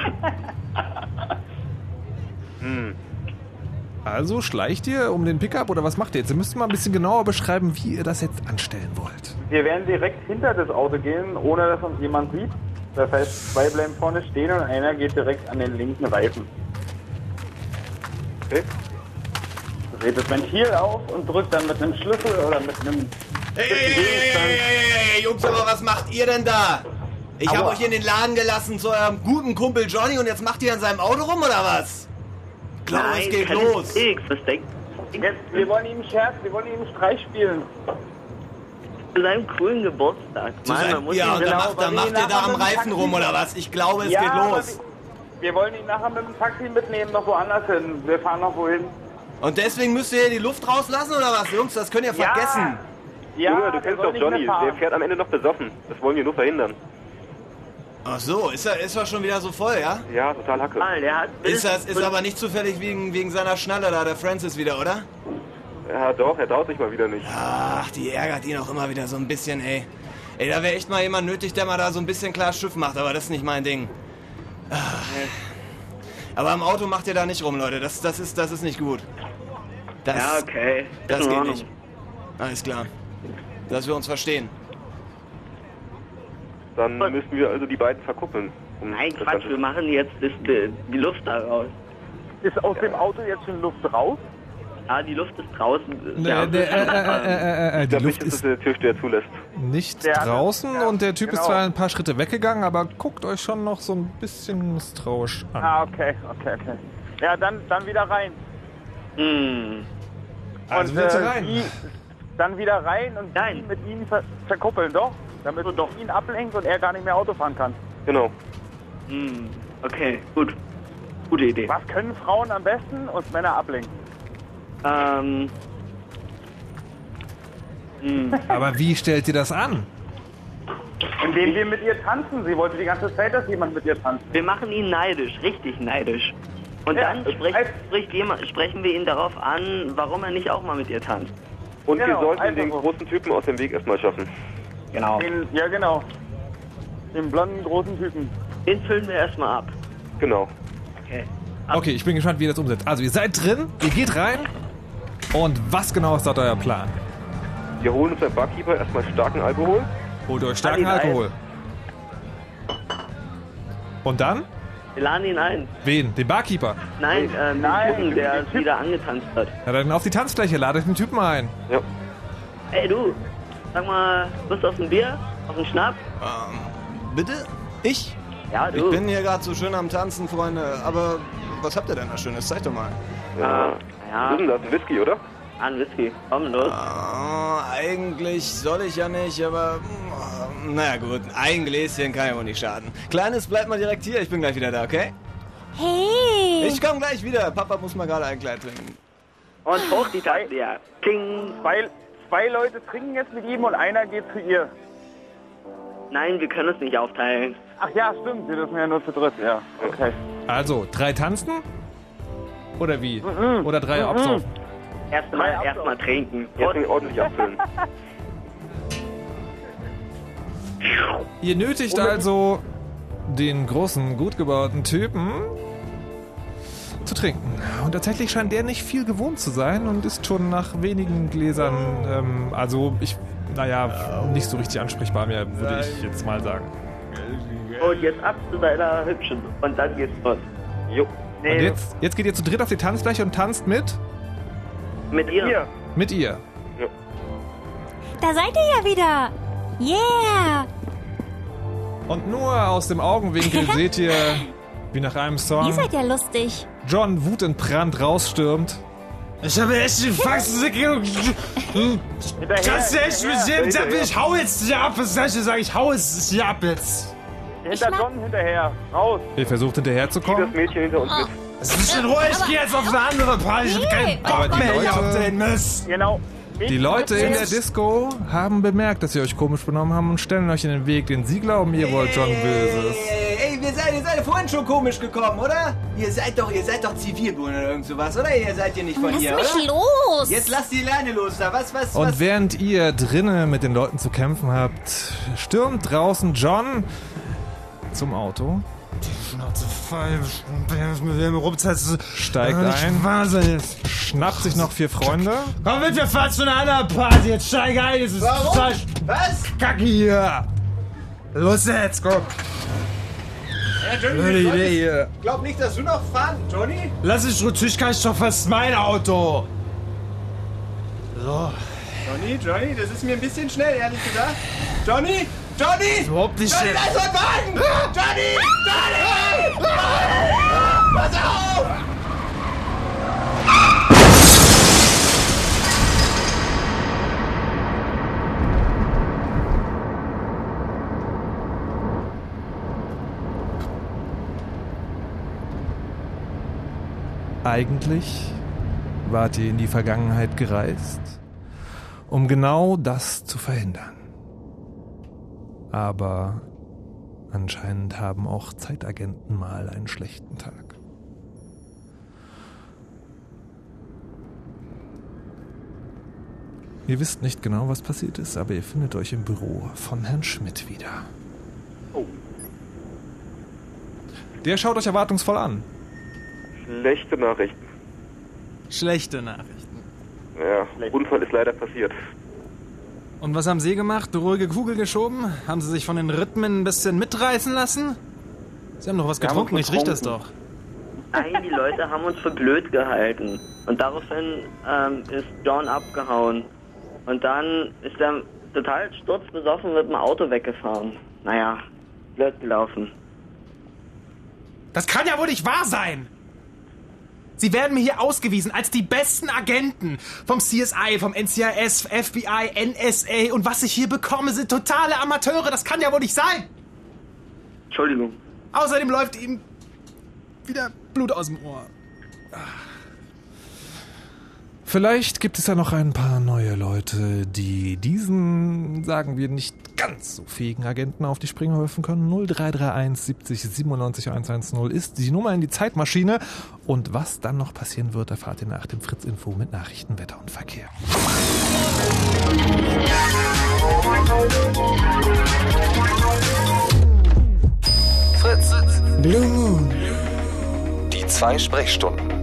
Also schleicht ihr um den Pickup oder was macht ihr jetzt? Ihr müsst mal ein bisschen genauer beschreiben, wie ihr das jetzt anstellen wollt. Wir werden direkt hinter das Auto gehen, ohne dass uns jemand sieht. Das heißt, zwei bleiben vorne stehen und einer geht direkt an den linken Reifen. Okay. Dreht das Ventil auf und drückt dann mit einem Schlüssel oder mit einem... Hey, Jungs, aber was macht ihr denn da? Ich habe euch in den Laden gelassen zu eurem guten Kumpel Johnny und jetzt macht ihr an seinem Auto rum, oder was? Ich glaube, es geht los. Wir wollen ihm einen Scherz, wir wollen ihm einen Streich spielen. Zu seinem coolen Geburtstag. Ja, und dann macht ihr da am Reifen rum, oder was? Ich glaube, es geht los. Wir wollen ihn nachher mit dem Taxi mitnehmen, noch woanders hin. Wir fahren noch wohin. Und deswegen müsst ihr die Luft rauslassen, oder was? Jungs, das könnt ihr vergessen. Ja, Junge, du kennst doch Johnny. Der fährt am Ende noch besoffen. Das wollen wir nur verhindern. Ach so, ist er schon wieder so voll, ja? Ja, total Hacke. Ist aber nicht zufällig wegen seiner Schnalle da, der Francis wieder, oder? Ja, doch, er traut sich mal wieder nicht. Ach, die ärgert ihn auch immer wieder so ein bisschen, ey. Ey, da wäre echt mal jemand nötig, der mal da so ein bisschen klar Schiff macht, aber das ist nicht mein Ding. Aber im Auto macht ihr da nicht rum, Leute. Das ist nicht gut. Ja, okay. Das Ist in geht Ordnung. nicht. Alles klar. Dass wir uns verstehen. Dann müssen wir also die beiden verkuppeln. Nein, Quatsch, wir machen jetzt die Luft da raus. Ist aus dem Auto jetzt schon Luft raus? Ja, die Luft ist draußen. Die Luft ist, dass der Türsteher zulässt. nicht Der- draußen ja, und der Typ ist genau. zwar ein paar Schritte weggegangen, aber guckt euch schon noch so ein bisschen misstrauisch an. Ah, okay. Ja, dann wieder rein. Also wieder rein. Dann wieder rein und die mit ihnen verkuppeln, doch? Damit ihn ablenkt und er gar nicht mehr Auto fahren kann. Genau. Okay, gut. Gute Idee. Was können Frauen am besten? Uns Männer ablenken. Aber wie stellt ihr das an? Indem wir mit ihr tanzen. Sie wollte die ganze Zeit, dass jemand mit ihr tanzt. Wir machen ihn neidisch, richtig neidisch. Und Ja, dann sprechen wir ihn darauf an, warum er nicht auch mal mit ihr tanzt. Und Genau, wir sollten einfach den so. großen Typen aus dem Weg erstmal schaffen. Genau. Ja, genau. Den blonden, großen Typen. Den füllen wir erstmal ab. Genau. Okay. Okay, ich bin gespannt, wie ihr das umsetzt. Also ihr seid drin, ihr geht rein und was genau ist dort euer Plan? Wir holen uns beim Barkeeper erstmal starken Alkohol. Holt euch starken Alkohol. Und dann? Wir laden ihn ein. Wen? Den Barkeeper? Nein, den Typen, der es wieder angetanzt hat. Ja, dann auf die Tanzfläche, ladet den Typen ein. Ja. Ey, du, sag mal, Lust auf ein Bier? Auf einen Schnaps? Bitte? Ich? Ja, du. Ich bin hier gerade so schön am Tanzen, Freunde. Aber was habt ihr denn da Schönes? Zeig doch mal. Ja. Was ist denn das? Ein Whisky, oder? Ein Whisky. Komm, los. Eigentlich soll ich ja nicht, aber naja gut, ein Gläschen kann ja wohl nicht schaden. Kleines, bleib mal direkt hier, ich bin gleich wieder da, okay? Hey! Ich komme gleich wieder, Papa muss mal gerade ein Kleid trinken. Und hoch die Taste, ja. King. Zwei Leute trinken jetzt mit ihm und einer geht zu ihr. Nein, wir können uns nicht aufteilen. Ach ja, stimmt, wir dürfen ja nur zu dritt, ja. Okay. Also, 3 tanzen? Oder wie? Oder 3 absaufen? Erstmal trinken. Jetzt ordentlich abfüllen. Ihr nötigt also den großen, gut gebauten Typen zu trinken. Und tatsächlich scheint der nicht viel gewohnt zu sein und ist schon nach wenigen Gläsern, nicht so richtig ansprechbar mehr, würde ich jetzt mal sagen. Und jetzt ab zu deiner Hübschen. Und dann geht's los. Jo. Und jetzt geht ihr zu dritt auf die Tanzfläche und tanzt mit? Mit ihr. Mit ihr. Da seid ihr ja wieder. Yeah! Und nur aus dem Augenwinkel seht ihr, wie nach einem Song Ihr seid ja lustig. John wutentbrannt rausstürmt. Ich habe echt die Faxen. Kannst du echt mit dem ich hau jetzt hier ab. Was soll ich dir sagen? Ich hau jetzt hier ab jetzt. Hinter John hinterher. Raus. Ihr versucht hinterherzukommen. Das Mädchen hinter uns mit. Es ist schon ruhig. Ich geh jetzt auf eine andere Party. Ich hab keinen Aber Bock die mehr hier auf Leute- den Mist. Genau. Die Leute in der Disco haben bemerkt, dass ihr euch komisch benommen haben und stellen euch in den Weg, denn sie glauben, ihr wollt John Böses. Ey, ihr seid vorhin schon komisch gekommen, oder? Ihr seid doch Zivilbrunnen oder irgend sowas, oder? Ihr seid hier nicht von Lass hier, mich oder? los! Jetzt lasst die Leine los da. Was? Und während ihr drinnen mit den Leuten zu kämpfen habt, stürmt draußen John zum Auto, Schnauze voll. Mit dem rumzetzt. steigt ein, Wahnsinn. schnappt sich noch 4 Freunde. Komm mit, wir fahren zu einer anderen Party. Jetzt steig ein. Es ist total Was? Kacke hier. Los jetzt, komm. Blöde Idee hier. Glaub nicht, dass du noch fahren, Johnny? Lass dich natürlich kann ich doch fast mein Auto. So. Johnny, das ist mir ein bisschen schnell, ehrlich gesagt. Johnny! Überhaupt nicht Johnny, schnell. da ist ein Wagen! Johnny! Pass auf! Eigentlich wart ihr in die Vergangenheit gereist, um genau das zu verhindern. Aber anscheinend haben auch Zeitagenten mal einen schlechten Tag. Ihr wisst nicht genau, was passiert ist, aber ihr findet euch im Büro von Herrn Schmidt wieder. Oh. Der schaut euch erwartungsvoll an. Schlechte Nachrichten. Schlechte Nachrichten. Ja, Unfall ist leider passiert. Und was haben Sie gemacht? Ruhige Kugel geschoben? Haben Sie sich von den Rhythmen ein bisschen mitreißen lassen? Sie haben doch was getrunken, ich riech das doch. Nein, die Leute haben uns für blöd gehalten. Und daraufhin ist John abgehauen. Und dann ist er total sturzbesoffen mit dem Auto weggefahren. Naja, blöd gelaufen. Das kann ja wohl nicht wahr sein! Sie werden mir hier ausgewiesen als die besten Agenten vom CSI, vom NCIS, FBI, NSA und was ich hier bekomme, sind totale Amateure. Das kann ja wohl nicht sein! Entschuldigung. Außerdem läuft ihm wieder Blut aus dem Ohr. Vielleicht gibt es ja noch ein paar neue Leute, die diesen, sagen wir, nicht ganz so fähigen Agenten auf die Sprünge helfen können. 0331 70 97 110 ist die Nummer in die Zeitmaschine. Und was dann noch passieren wird, erfahrt ihr nach dem Fritz-Info mit Nachrichten, Wetter und Verkehr. Fritz. Blue Moon. Die 2 Sprechstunden.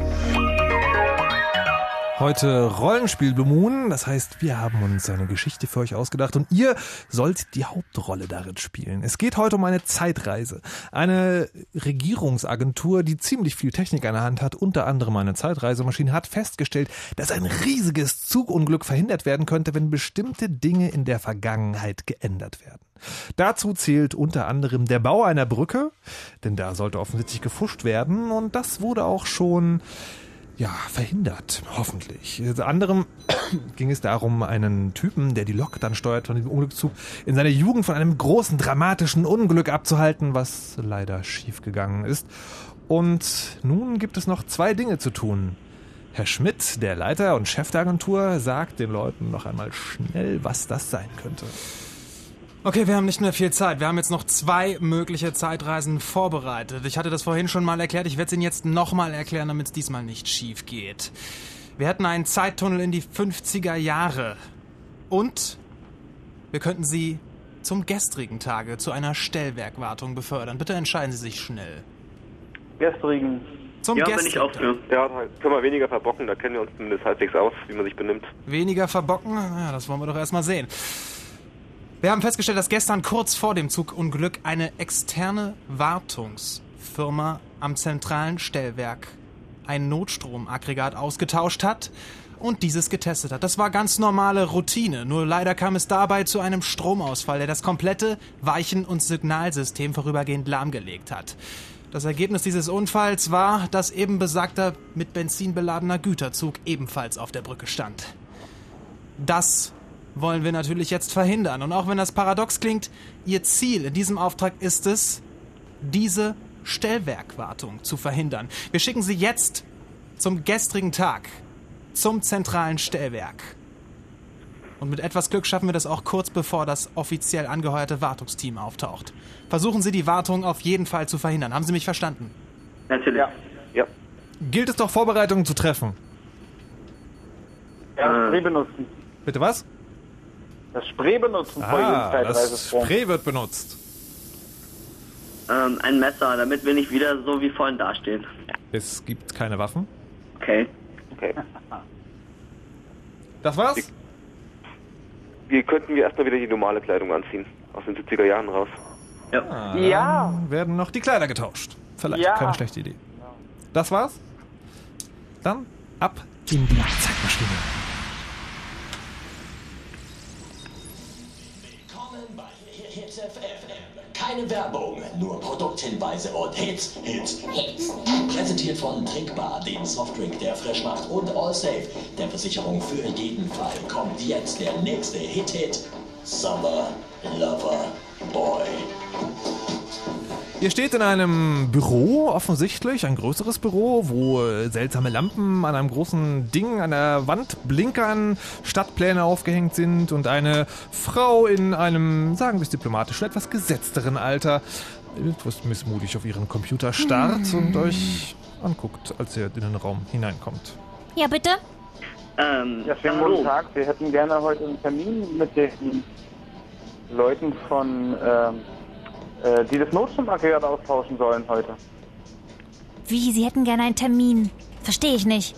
Heute Rollenspiel Blue Moon, das heißt, wir haben uns eine Geschichte für euch ausgedacht und ihr sollt die Hauptrolle darin spielen. Es geht heute um eine Zeitreise. Eine Regierungsagentur, die ziemlich viel Technik an der Hand hat, unter anderem eine Zeitreisemaschine, hat festgestellt, dass ein riesiges Zugunglück verhindert werden könnte, wenn bestimmte Dinge in der Vergangenheit geändert werden. Dazu zählt unter anderem der Bau einer Brücke, denn da sollte offensichtlich gefuscht werden und das wurde auch schon verhindert, hoffentlich. Unter anderem ging es darum, einen Typen, der die Lok dann steuert von dem Unglückszug, in seiner Jugend von einem großen, dramatischen Unglück abzuhalten, was leider schiefgegangen ist. Und nun gibt es noch 2 Dinge zu tun. Herr Schmidt, der Leiter und Chef der Agentur, sagt den Leuten noch einmal schnell, was das sein könnte. Okay, wir haben nicht mehr viel Zeit. Wir haben jetzt noch 2 mögliche Zeitreisen vorbereitet. Ich hatte das vorhin schon mal erklärt. Ich werde es Ihnen jetzt nochmal erklären, damit es diesmal nicht schief geht. Wir hätten einen Zeittunnel in die 50er Jahre. Und wir könnten Sie zum gestrigen Tage zu einer Stellwerkwartung befördern. Bitte entscheiden Sie sich schnell. Gestrigen. Zum ja, gestrigen. bin ich auch für. Ja, da können wir weniger verbocken. Da kennen wir uns zumindest halbwegs aus, wie man sich benimmt. Weniger verbocken? Ja, das wollen wir doch erstmal sehen. Wir haben festgestellt, dass gestern kurz vor dem Zugunglück eine externe Wartungsfirma am zentralen Stellwerk ein Notstromaggregat ausgetauscht hat und dieses getestet hat. Das war ganz normale Routine, nur leider kam es dabei zu einem Stromausfall, der das komplette Weichen- und Signalsystem vorübergehend lahmgelegt hat. Das Ergebnis dieses Unfalls war, dass eben besagter mit Benzin beladener Güterzug ebenfalls auf der Brücke stand. Das wollen wir natürlich jetzt verhindern. Und auch wenn das paradox klingt, Ihr Ziel in diesem Auftrag ist es, diese Stellwerkwartung zu verhindern. Wir schicken Sie jetzt zum gestrigen Tag zum zentralen Stellwerk. Und mit etwas Glück schaffen wir das auch kurz bevor das offiziell angeheuerte Wartungsteam auftaucht. Versuchen Sie die Wartung auf jeden Fall zu verhindern. Haben Sie mich verstanden? Natürlich. Ja. Gilt es doch, Vorbereitungen zu treffen? Ja, Spray benutzen. Bitte was? Das Spray benutzen vor jedem Zeitreisesprung. Das Spray wird benutzt. Ein Messer, damit wir nicht wieder so wie vorhin dastehen. Es gibt keine Waffen. Okay. Das war's? Wir könnten erstmal wieder die normale Kleidung anziehen. Aus den 70er Jahren raus. Ja. Ja. Dann werden noch die Kleider getauscht. Vielleicht Ja. keine schlechte Idee. Das war's? Dann ab in die Zeitmaschine. Hits FM. Keine Werbung, nur Produkthinweise und Hits. Präsentiert von Trinkbar, den Softdrink, der frisch macht, und Allsafe, der Versicherung für jeden Fall. Kommt jetzt der nächste Hit. Summer Lover Boy. Ihr steht in einem Büro, offensichtlich, ein größeres Büro, wo seltsame Lampen an einem großen Ding an der Wand blinkern, Stadtpläne aufgehängt sind und eine Frau in einem, sagen wir es diplomatisch, etwas gesetzteren Alter, etwas missmutig auf ihren Computer starrt und euch anguckt, als ihr in den Raum hineinkommt. Ja, bitte? Ja, schönen guten Tag. Wir hätten gerne heute einen Termin mit den Leuten von, die das Notstromaggregat austauschen sollen heute. Wie, Sie hätten gerne einen Termin? Verstehe ich nicht.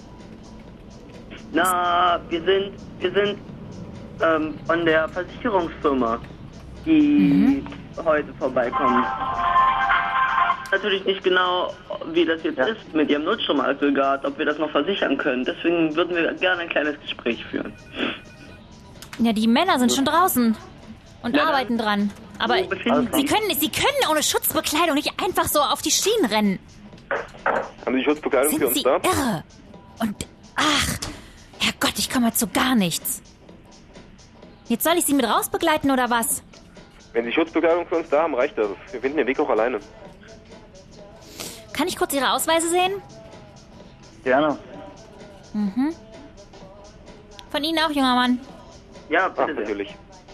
Na, wir sind von der Versicherungsfirma, die heute vorbeikommt. Natürlich nicht genau, wie das jetzt ist mit Ihrem Notstromaggregat, ob wir das noch versichern können. Deswegen würden wir gerne ein kleines Gespräch führen. Ja, die Männer sind schon draußen und arbeiten dran. Aber Sie können ohne Schutzbekleidung nicht einfach so auf die Schienen rennen. Haben Sie Schutzbekleidung für uns Sind da? Sie irre? Und, Herrgott, ich komme zu gar nichts. Jetzt soll ich Sie mit rausbegleiten oder was? Wenn Sie Schutzbekleidung für uns da haben, reicht das. Wir finden den Weg auch alleine. Kann ich kurz Ihre Ausweise sehen? Gerne. Mhm. Von Ihnen auch, junger Mann? Ja, bitte. Natürlich.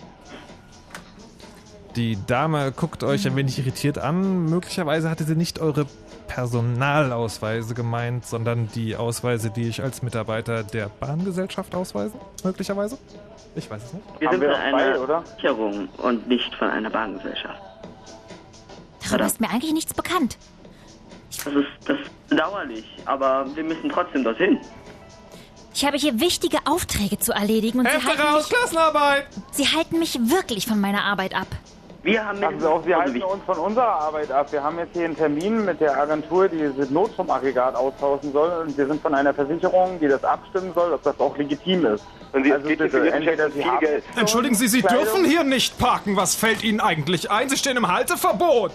Die Dame guckt euch ein wenig irritiert an. Möglicherweise hatte sie nicht eure Personalausweise gemeint, sondern die Ausweise, die ich als Mitarbeiter der Bahngesellschaft ausweise. Möglicherweise? Ich weiß es nicht. Wir sind von einer Versicherung und nicht von einer Bahngesellschaft. Darüber ist mir eigentlich nichts bekannt. Das ist bedauerlich, aber wir müssen trotzdem dorthin. Ich habe hier wichtige Aufträge zu erledigen und Klassenarbeit! Sie halten mich wirklich von meiner Arbeit ab. Wir haben Sie halten uns von unserer Arbeit ab. Wir haben jetzt hier einen Termin mit der Agentur, die das Notstromaggregat austauschen soll. Und wir sind von einer Versicherung, die das abstimmen soll, ob das auch legitim ist. Also bitte, entweder Sie haben Geld. Entschuldigen Sie, Sie dürfen hier nicht parken. Was fällt Ihnen eigentlich ein? Sie stehen im Halteverbot.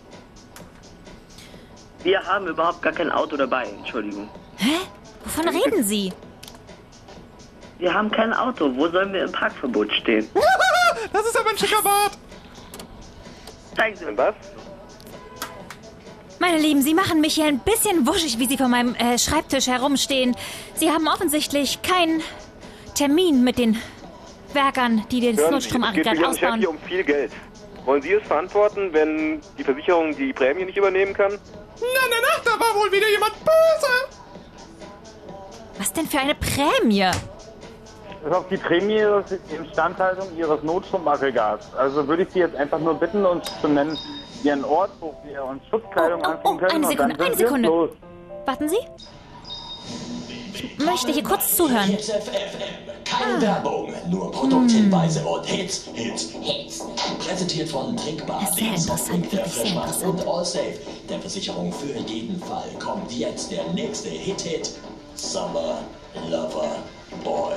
Wir haben überhaupt gar kein Auto dabei, Entschuldigung. Hä? Wovon reden Sie? Wir haben kein Auto. Wo sollen wir im Parkverbot stehen? Das ist aber ein schicker Bart. Zeigen Sie mir was? Meine Lieben, Sie machen mich hier ein bisschen wuschig, wie Sie vor meinem Schreibtisch herumstehen. Sie haben offensichtlich keinen Termin mit den Werkern, die das Notstromaggregat ausbauen. Es geht hier um viel Geld. Wollen Sie es verantworten, wenn die Versicherung die Prämie nicht übernehmen kann? Na, da war wohl wieder jemand böse. Was denn für eine Prämie? Das ist auch die Prämie die Instandhaltung Ihres Notstromaggregats. Also würde ich Sie jetzt einfach nur bitten, uns zu nennen, Ihren Ort, wo wir uns Schutzkleidung anziehen können. Eine Sekunde. Warten Sie. Ich möchte hier kurz zuhören. Hits FM. Keine Werbung, nur Produkthinweise und Hits. Präsentiert von Trinkbar, dem Softdrink der Freshmacht und Allsafe, der Versicherung für jeden Fall. Kommt jetzt der nächste Hit. Summer Lover Boy.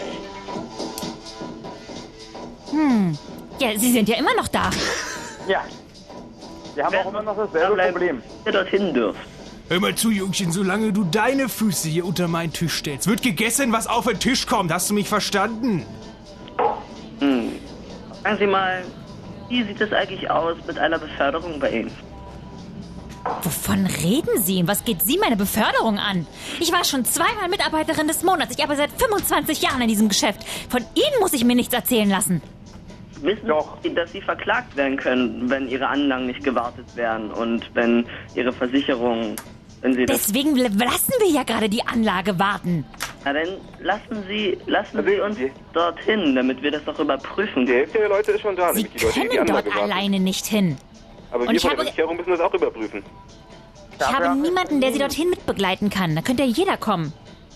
Ja, Sie sind ja immer noch da. Ja. Wir haben auch immer noch dasselbe Problem. Ihr dorthin dürft. Hör mal zu, Jungchen, solange du deine Füße hier unter meinen Tisch stellst, wird gegessen, was auf den Tisch kommt. Hast du mich verstanden? Sagen Sie mal, wie sieht es eigentlich aus mit einer Beförderung bei Ihnen? Wovon reden Sie? Was geht Sie meine Beförderung an? Ich war schon 2-mal Mitarbeiterin des Monats. Ich arbeite seit 25 Jahren in diesem Geschäft. Von Ihnen muss ich mir nichts erzählen lassen. Wissen Sie, dass Sie verklagt werden können, wenn Ihre Anlagen nicht gewartet werden und wenn Ihre Versicherung... Deswegen lassen wir ja gerade die Anlage warten. Na dann lassen Sie uns dorthin, damit wir das doch überprüfen. Die Hälfte der Leute ist schon da. Sie nämlich die Leute, die können Anlage dort warten. alleine nicht hin. Aber Und wir ich von der habe- Versicherung müssen das auch überprüfen. Ich habe niemanden, der Sie dorthin mitbegleiten kann. Da könnte ja jeder kommen.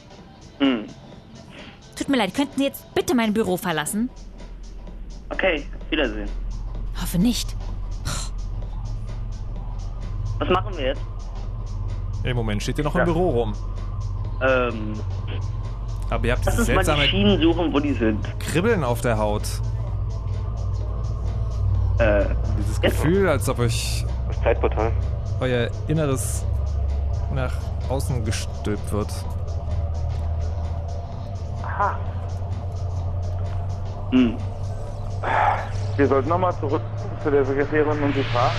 Tut mir leid, könnten Sie jetzt bitte mein Büro verlassen? Okay, Wiedersehen. Hoffe nicht. Was machen wir jetzt? Im Moment steht ihr noch im Büro rum. Aber ihr habt Lass dieses uns mal die seltsame Schienen suchen, wo die sind. Kribbeln auf der Haut. Dieses Gefühl, als ob euch das Zeitportal euer Inneres nach außen gestülpt wird. Aha. Wir sollten nochmal zurück zu der Sekretärin und sie fragen.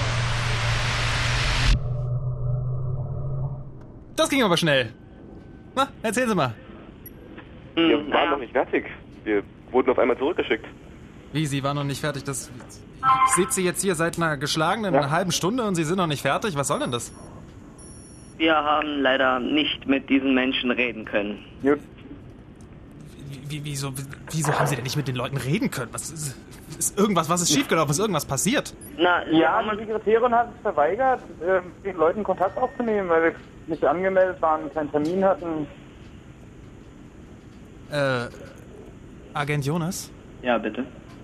Das ging aber schnell. Na, erzählen Sie mal. Wir waren noch nicht fertig. Wir wurden auf einmal zurückgeschickt. Wie, Sie waren noch nicht fertig? Ich sitze jetzt hier seit einer geschlagenen halben Stunde und Sie sind noch nicht fertig? Was soll denn das? Wir haben leider nicht mit diesen Menschen reden können. Wieso haben Sie denn nicht mit den Leuten reden können? was ist schiefgelaufen? Ist irgendwas passiert? Na, ja, die Sekretärin hat es verweigert, den Leuten Kontakt aufzunehmen, weil wir nicht angemeldet waren, keinen Termin hatten. Agent Jonas? Ja, bitte.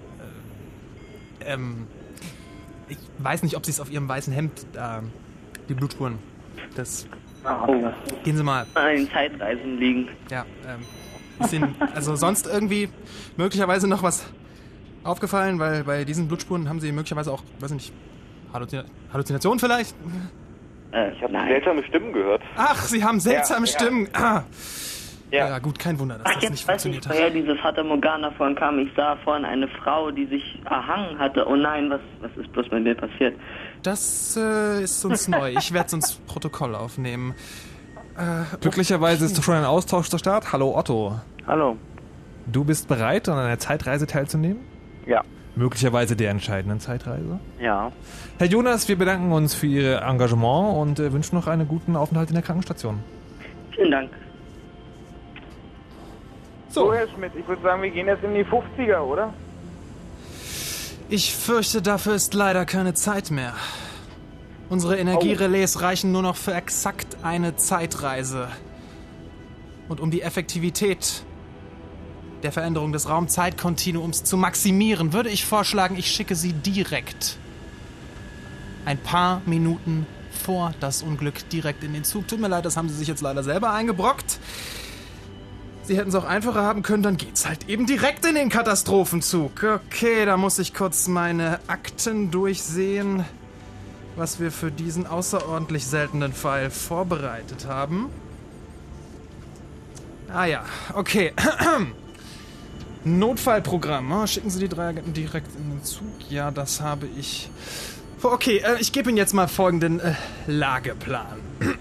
Ich weiß nicht, ob Sie es auf Ihrem weißen Hemd, die Blutspuren, das... Oh. Gehen Sie mal. In Zeitreisen liegen. Ja, ist Ihnen also sonst irgendwie möglicherweise noch was aufgefallen? Weil bei diesen Blutspuren haben Sie möglicherweise auch, weiß ich nicht, Halluzinationen vielleicht? Ich habe seltsame Stimmen gehört. Ach, Sie haben seltsame Stimmen. Ah. Ja. Ja, gut, kein Wunder, dass das nicht funktioniert hat. Woher diese Fata Morgana vorhin kam. Ich sah vorhin eine Frau, die sich erhangen hatte. Oh nein, was ist bloß bei mir passiert? Das ist uns neu. Ich werde es ins Protokoll aufnehmen. Glücklicherweise ist schon ein Austausch zur Start. Hallo Otto. Hallo. Du bist bereit, an einer Zeitreise teilzunehmen? Ja. Möglicherweise der entscheidenden Zeitreise? Ja. Herr Jonas, wir bedanken uns für Ihr Engagement und wünschen noch einen guten Aufenthalt in der Krankenstation. Vielen Dank. So, Herr Schmidt, ich würde sagen, wir gehen jetzt in die 50er, oder? Ich fürchte, dafür ist leider keine Zeit mehr. Unsere Energierelais reichen nur noch für exakt eine Zeitreise. Und um die Effektivität der Veränderung des Raum-Zeit-Kontinuums zu maximieren, würde ich vorschlagen, ich schicke Sie direkt ein paar Minuten vor das Unglück direkt in den Zug. Tut mir leid, das haben Sie sich jetzt leider selber eingebrockt. Sie hätten es auch einfacher haben können, dann geht's halt eben direkt in den Katastrophenzug. Okay, da muss ich kurz meine Akten durchsehen, was wir für diesen außerordentlich seltenen Fall vorbereitet haben. Ah ja, okay. Notfallprogramm. Schicken Sie die 3 Agenten direkt in den Zug? Ja, das habe ich. Okay, ich gebe Ihnen jetzt mal folgenden Lageplan.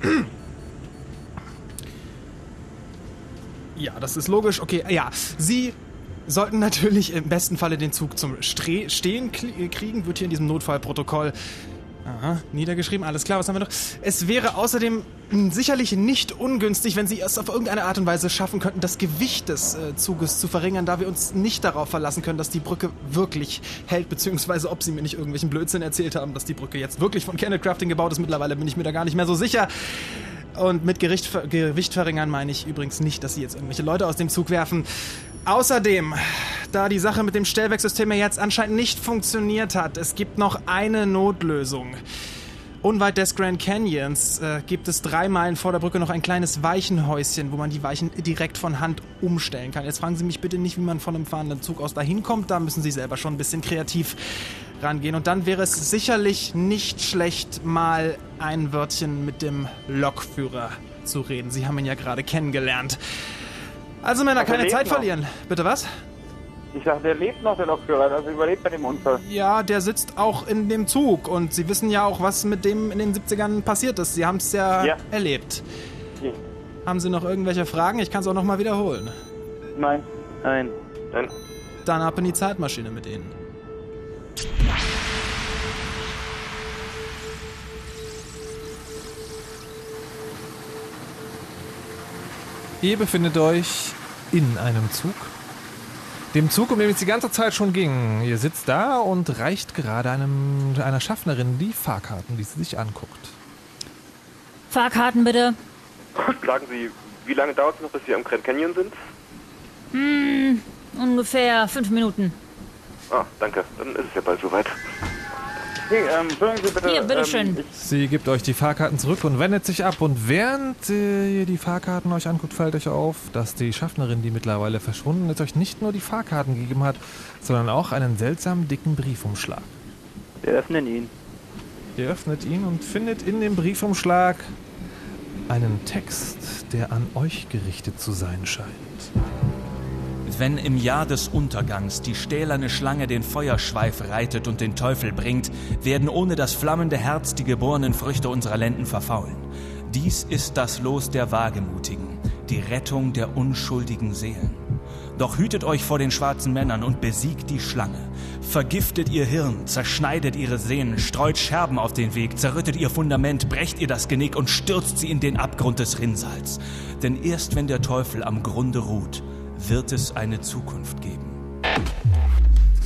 Ja, das ist logisch. Okay, ja. Sie sollten natürlich im besten Falle den Zug zum Stehen kriegen. Wird hier in diesem Notfallprotokoll niedergeschrieben. Alles klar, was haben wir noch? Es wäre außerdem sicherlich nicht ungünstig, wenn Sie es auf irgendeine Art und Weise schaffen könnten, das Gewicht des Zuges zu verringern, da wir uns nicht darauf verlassen können, dass die Brücke wirklich hält, beziehungsweise ob Sie mir nicht irgendwelchen Blödsinn erzählt haben, dass die Brücke jetzt wirklich von Kenneth Crafting gebaut ist. Mittlerweile bin ich mir da gar nicht mehr so sicher. Und mit Gewicht verringern meine ich übrigens nicht, dass Sie jetzt irgendwelche Leute aus dem Zug werfen. Außerdem, da die Sache mit dem Stellwerksystem ja jetzt anscheinend nicht funktioniert hat, es gibt noch eine Notlösung. Unweit des Grand Canyons gibt es 3 Meilen vor der Brücke noch ein kleines Weichenhäuschen, wo man die Weichen direkt von Hand umstellen kann. Jetzt fragen Sie mich bitte nicht, wie man von einem fahrenden Zug aus dahin kommt. Da müssen Sie selber schon ein bisschen kreativ rangehen. Und dann wäre es sicherlich nicht schlecht, mal ein Wörtchen mit dem Lokführer zu reden. Sie haben ihn ja gerade kennengelernt. Also Männer, keine Zeit verlieren. Bitte was? Ich dachte, der lebt noch, der Lokführer, also überlebt bei dem Unfall. Ja, der sitzt auch in dem Zug und Sie wissen ja auch, was mit dem in den 70ern passiert ist. Sie haben es ja erlebt. Ja. Haben Sie noch irgendwelche Fragen? Ich kann es auch noch mal wiederholen. Nein. Nein. Dann ab in die Zeitmaschine mit Ihnen. Ihr befindet euch in einem Zug. Dem Zug, um den es die ganze Zeit schon ging. Ihr sitzt da und reicht gerade einer Schaffnerin die Fahrkarten, die sie sich anguckt. Fahrkarten bitte. Sagen Sie, wie lange dauert es noch, bis wir am Grand Canyon sind? Ungefähr 5 Minuten. Ah, danke. Dann ist es ja bald soweit. Hey, entschuldigen Sie bitte. Hier, bitteschön. Sie gibt euch die Fahrkarten zurück und wendet sich ab. Und während ihr die Fahrkarten euch anguckt, fällt euch auf, dass die Schaffnerin, die mittlerweile verschwunden ist, euch nicht nur die Fahrkarten gegeben hat, sondern auch einen seltsam dicken Briefumschlag. Wir öffnen ihn. Ihr öffnet ihn und findet in dem Briefumschlag einen Text, der an euch gerichtet zu sein scheint. Wenn im Jahr des Untergangs die stählerne Schlange den Feuerschweif reitet und den Teufel bringt, werden ohne das flammende Herz die geborenen Früchte unserer Lenden verfaulen. Dies ist das Los der Wagemutigen, die Rettung der unschuldigen Seelen. Doch hütet euch vor den schwarzen Männern und besiegt die Schlange. Vergiftet ihr Hirn, zerschneidet ihre Sehnen, streut Scherben auf den Weg, zerrüttet ihr Fundament, brecht ihr das Genick und stürzt sie in den Abgrund des Rinnsals. Denn erst wenn der Teufel am Grunde ruht, wird es eine Zukunft geben.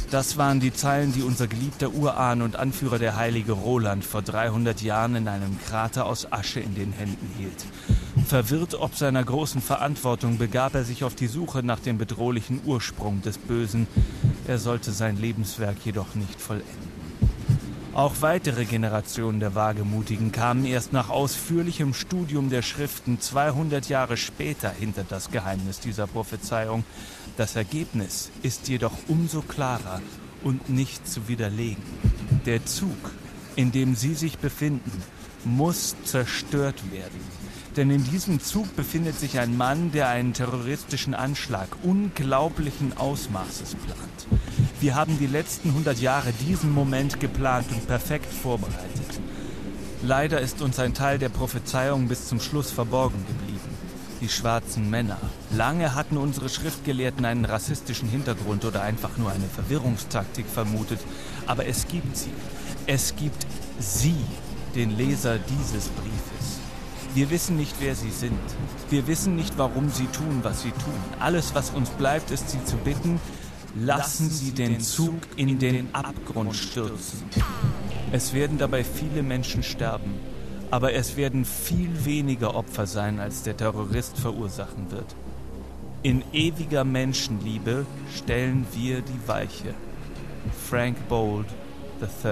Das waren die Zeilen, die unser geliebter Urahn und Anführer der heilige Roland vor 300 Jahren in einem Krater aus Asche in den Händen hielt. Verwirrt ob seiner großen Verantwortung begab er sich auf die Suche nach dem bedrohlichen Ursprung des Bösen. Er sollte sein Lebenswerk jedoch nicht vollenden. Auch weitere Generationen der Wagemutigen kamen erst nach ausführlichem Studium der Schriften 200 Jahre später hinter das Geheimnis dieser Prophezeiung. Das Ergebnis ist jedoch umso klarer und nicht zu widerlegen. Der Zug, in dem sie sich befinden, muss zerstört werden. Denn in diesem Zug befindet sich ein Mann, der einen terroristischen Anschlag unglaublichen Ausmaßes plant. Wir haben die letzten 100 Jahre diesen Moment geplant und perfekt vorbereitet. Leider ist uns ein Teil der Prophezeiung bis zum Schluss verborgen geblieben. Die schwarzen Männer. Lange hatten unsere Schriftgelehrten einen rassistischen Hintergrund oder einfach nur eine Verwirrungstaktik vermutet. Aber es gibt sie. Es gibt sie, den Leser dieses Briefes. Wir wissen nicht, wer sie sind. Wir wissen nicht, warum sie tun, was sie tun. Alles, was uns bleibt, ist, sie zu bitten, lassen Sie den Zug in den Abgrund stürzen. Es werden dabei viele Menschen sterben, aber es werden viel weniger Opfer sein, als der Terrorist verursachen wird. In ewiger Menschenliebe stellen wir die Weiche. Frank Bold III.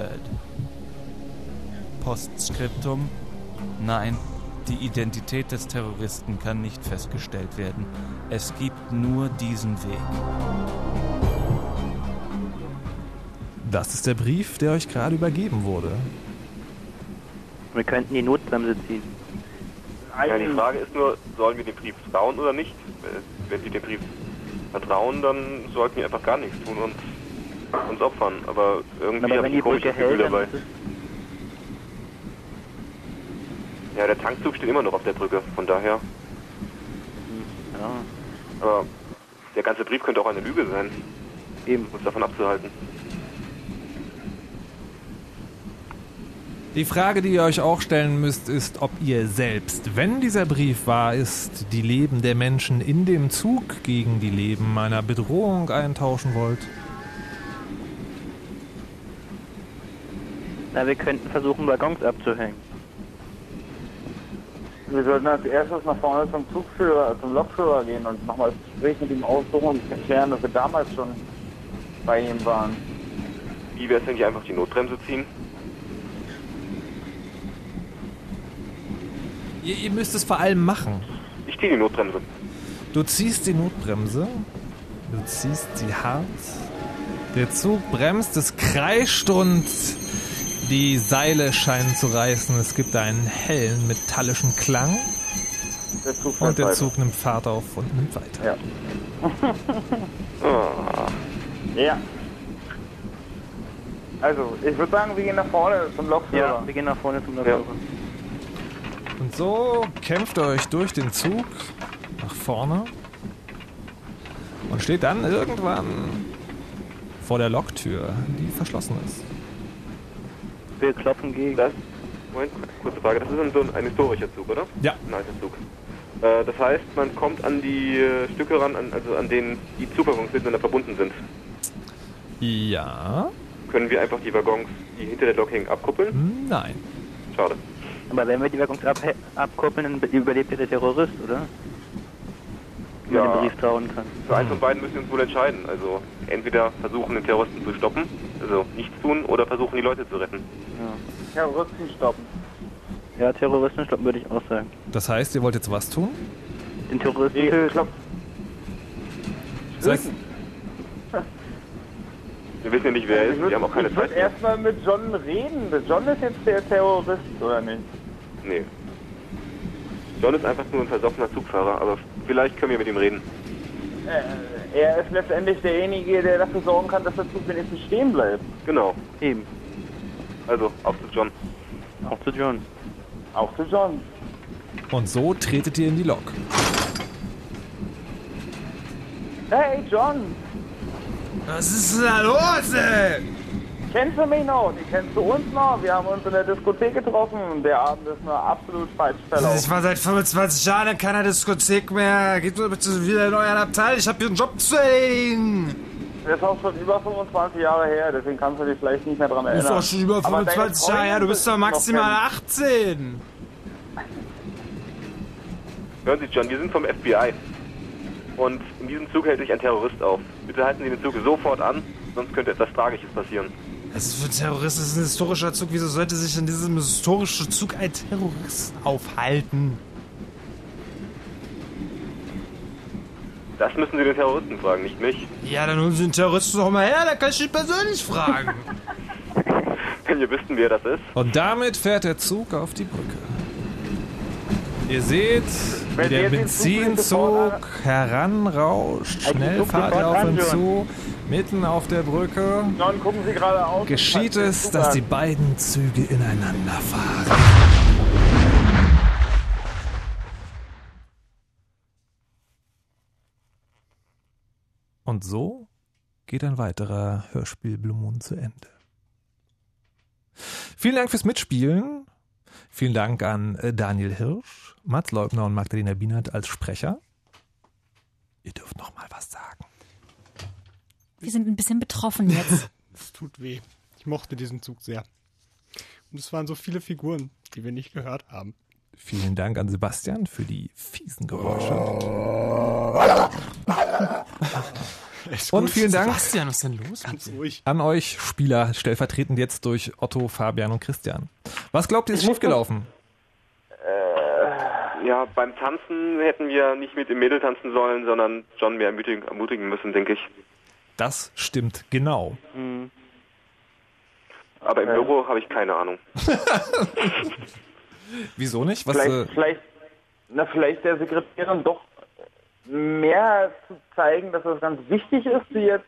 Postskriptum: Nein, die Identität des Terroristen kann nicht festgestellt werden. Es gibt nur diesen Weg. Das ist der Brief, der euch gerade übergeben wurde. Wir könnten die Notbremse ziehen. Ja, die Frage ist nur, sollen wir dem Brief trauen oder nicht? Wenn wir dem Brief vertrauen, dann sollten wir einfach gar nichts tun und uns opfern. Aber irgendwie habe ich ein komisches Gefühl dabei. Ja, der Tankzug steht immer noch auf der Brücke, von daher. Ja. Aber der ganze Brief könnte auch eine Lüge sein. Eben. Uns davon abzuhalten. Die Frage, die ihr euch auch stellen müsst, ist, ob ihr selbst, wenn dieser Brief wahr ist, die Leben der Menschen in dem Zug gegen die Leben einer Bedrohung eintauschen wollt. Na, wir könnten versuchen, Waggons abzuhängen. Wir sollten als erstes nach vorne zum Zugführer, zum Lokführer gehen und nochmal das Gespräch mit ihm aussuchen und erklären, dass wir damals schon bei ihm waren. Wie wäre es, wenn die einfach die Notbremse ziehen? Ihr müsst es vor allem machen. Ich ziehe die Notbremse. Du ziehst die Notbremse. Du ziehst sie hart. Der Zug bremst, es kreischt und die Seile scheinen zu reißen. Es gibt einen hellen, metallischen Klang. Und der Zug nimmt Fahrt auf und nimmt weiter. Ja. Ja. Also, ich würde sagen, wir gehen nach vorne zum Lokführer. Ja, wir gehen nach vorne zum Lokführer. Ja. Und so kämpft ihr euch durch den Zug nach vorne und steht dann irgendwann vor der Loktür, die verschlossen ist. Wir klopfen gegen. Moment, kurze Frage. Das ist so ein historischer Zug, oder? Ja. Ein alter Zug. Das heißt, man kommt an die Stücke ran, also an denen die Zugwaggons miteinander verbunden sind. Ja. Können wir einfach die Waggons, die hinter der Lok hängen, abkuppeln? Nein. Schade. Aber wenn wir die Waggons abkuppeln, dann überlebt ja der Terrorist, oder? Wenn man den Brief trauen kann. Für eins von beiden müssen wir uns wohl entscheiden. Also entweder versuchen, den Terroristen zu stoppen, also nichts tun, oder versuchen, die Leute zu retten. Ja. Terroristen stoppen. Ja, Terroristen stoppen, würde ich auch sagen. Das heißt, ihr wollt jetzt was tun? Den Terroristen töten. Das heißt, wir wissen ja nicht, wer er ist. Wir haben auch keine Zeit. Ich würde erstmal mit John reden. John ist jetzt der Terrorist, oder nicht? Nee. John ist einfach nur ein versoffener Zugfahrer, aber vielleicht können wir mit ihm reden. Er ist letztendlich derjenige, der dafür sorgen kann, dass der Zug wenigstens stehen bleibt. Genau. Eben. Also, auf zu John. Auf zu John. Auf zu John. Und so tretet ihr in die Lok. Hey, John! Was ist denn da los, ey? Kennst du mich noch? Die kennst du uns noch? Wir haben uns in der Diskothek getroffen und der Abend ist nur absolut falsch verlaufen. Ich war seit 25 Jahren in keiner Diskothek mehr. Geht bitte wieder in euren Abteil. Ich habe hier einen Job zu erledigen. ist auch schon über 25 Jahre her, deswegen kannst du dich vielleicht nicht mehr dran erinnern. Du bist doch schon über 25 Jahre her, du bist doch maximal 18. Hören Sie, John, wir sind vom FBI. Und in diesem Zug hält sich ein Terrorist auf. Bitte halten Sie den Zug sofort an, sonst könnte etwas Tragisches passieren. Das ist für Terroristen, das ist ein historischer Zug. Wieso sollte sich in diesem historischen Zug ein Terrorist aufhalten? Das müssen Sie den Terroristen fragen, nicht mich. Ja, dann holen Sie den Terroristen doch mal her, da kann ich ihn persönlich fragen. Wenn ihr wüssten, wer das ist. Und damit fährt der Zug auf die Brücke. Ihr seht, wie der Benzinzug heranrauscht. Schnell fahrt er auf ihn zu, mitten auf der Brücke. Dann gucken Sie geradeaus. Geschieht es, dass die beiden Züge ineinander fahren. Und so geht ein weiterer Hörspiel Blue Moon zu Ende. Vielen Dank fürs Mitspielen. Vielen Dank an Daniel Hirsch, Mats Leubner und Magdalena Bienert als Sprecher. Ihr dürft noch mal was sagen. Wir sind ein bisschen betroffen jetzt. Es tut weh. Ich mochte diesen Zug sehr. Und es waren so viele Figuren, die wir nicht gehört haben. Vielen Dank an Sebastian für die fiesen Geräusche. Und vielen Dank Sebastian, was ist denn los? Ganz ruhig. An euch Spieler, stellvertretend jetzt durch Otto, Fabian und Christian. Was glaubt ihr, ist schiefgelaufen? Ja, beim Tanzen hätten wir nicht mit dem Mädel tanzen sollen, sondern John mehr ermutigen müssen, denke ich. Das stimmt genau. Aber im Büro habe ich keine Ahnung. Wieso nicht? Was, vielleicht der Sekretärin doch mehr zu zeigen, dass das ganz wichtig ist, sie jetzt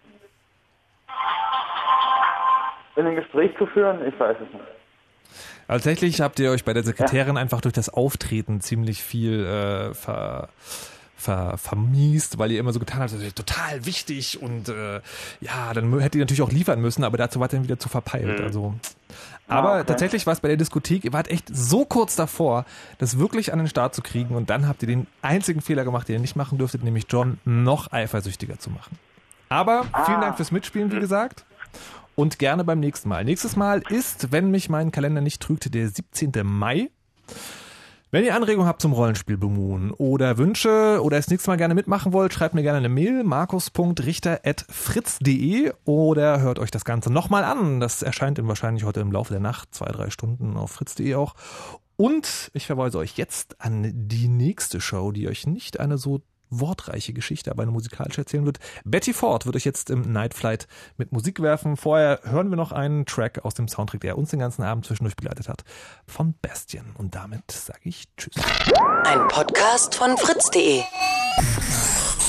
in ein Gespräch zu führen? Ich weiß es nicht. Tatsächlich habt ihr euch bei der Sekretärin einfach durch das Auftreten ziemlich viel vermiest, weil ihr immer so getan habt, das ist total wichtig und dann hättet ihr natürlich auch liefern müssen, aber dazu wart ihr dann wieder zu verpeilt. Also. Aber tatsächlich war es bei der Diskothek, ihr wart echt so kurz davor, das wirklich an den Start zu kriegen und dann habt ihr den einzigen Fehler gemacht, den ihr nicht machen dürftet, nämlich John noch eifersüchtiger zu machen. Aber vielen Dank fürs Mitspielen, wie gesagt. Und gerne beim nächsten Mal. Nächstes Mal ist, wenn mich mein Kalender nicht trügt, der 17. Mai. Wenn ihr Anregungen habt zum Rollenspiel Blue Moon oder Wünsche oder das nächste Mal gerne mitmachen wollt, schreibt mir gerne eine Mail, markus.richter@fritz.de oder hört euch das Ganze nochmal an. Das erscheint dann wahrscheinlich heute im Laufe der Nacht, 2-3 Stunden auf fritz.de auch. Und ich verweise euch jetzt an die nächste Show, die euch nicht eine so wortreiche Geschichte, aber eine musikalische erzählen wird. Betty Ford wird euch jetzt im Night Flight mit Musik werfen. Vorher hören wir noch einen Track aus dem Soundtrack, der uns den ganzen Abend zwischendurch begleitet hat, von Bastian. Und damit sage ich Tschüss. Ein Podcast von fritz.de.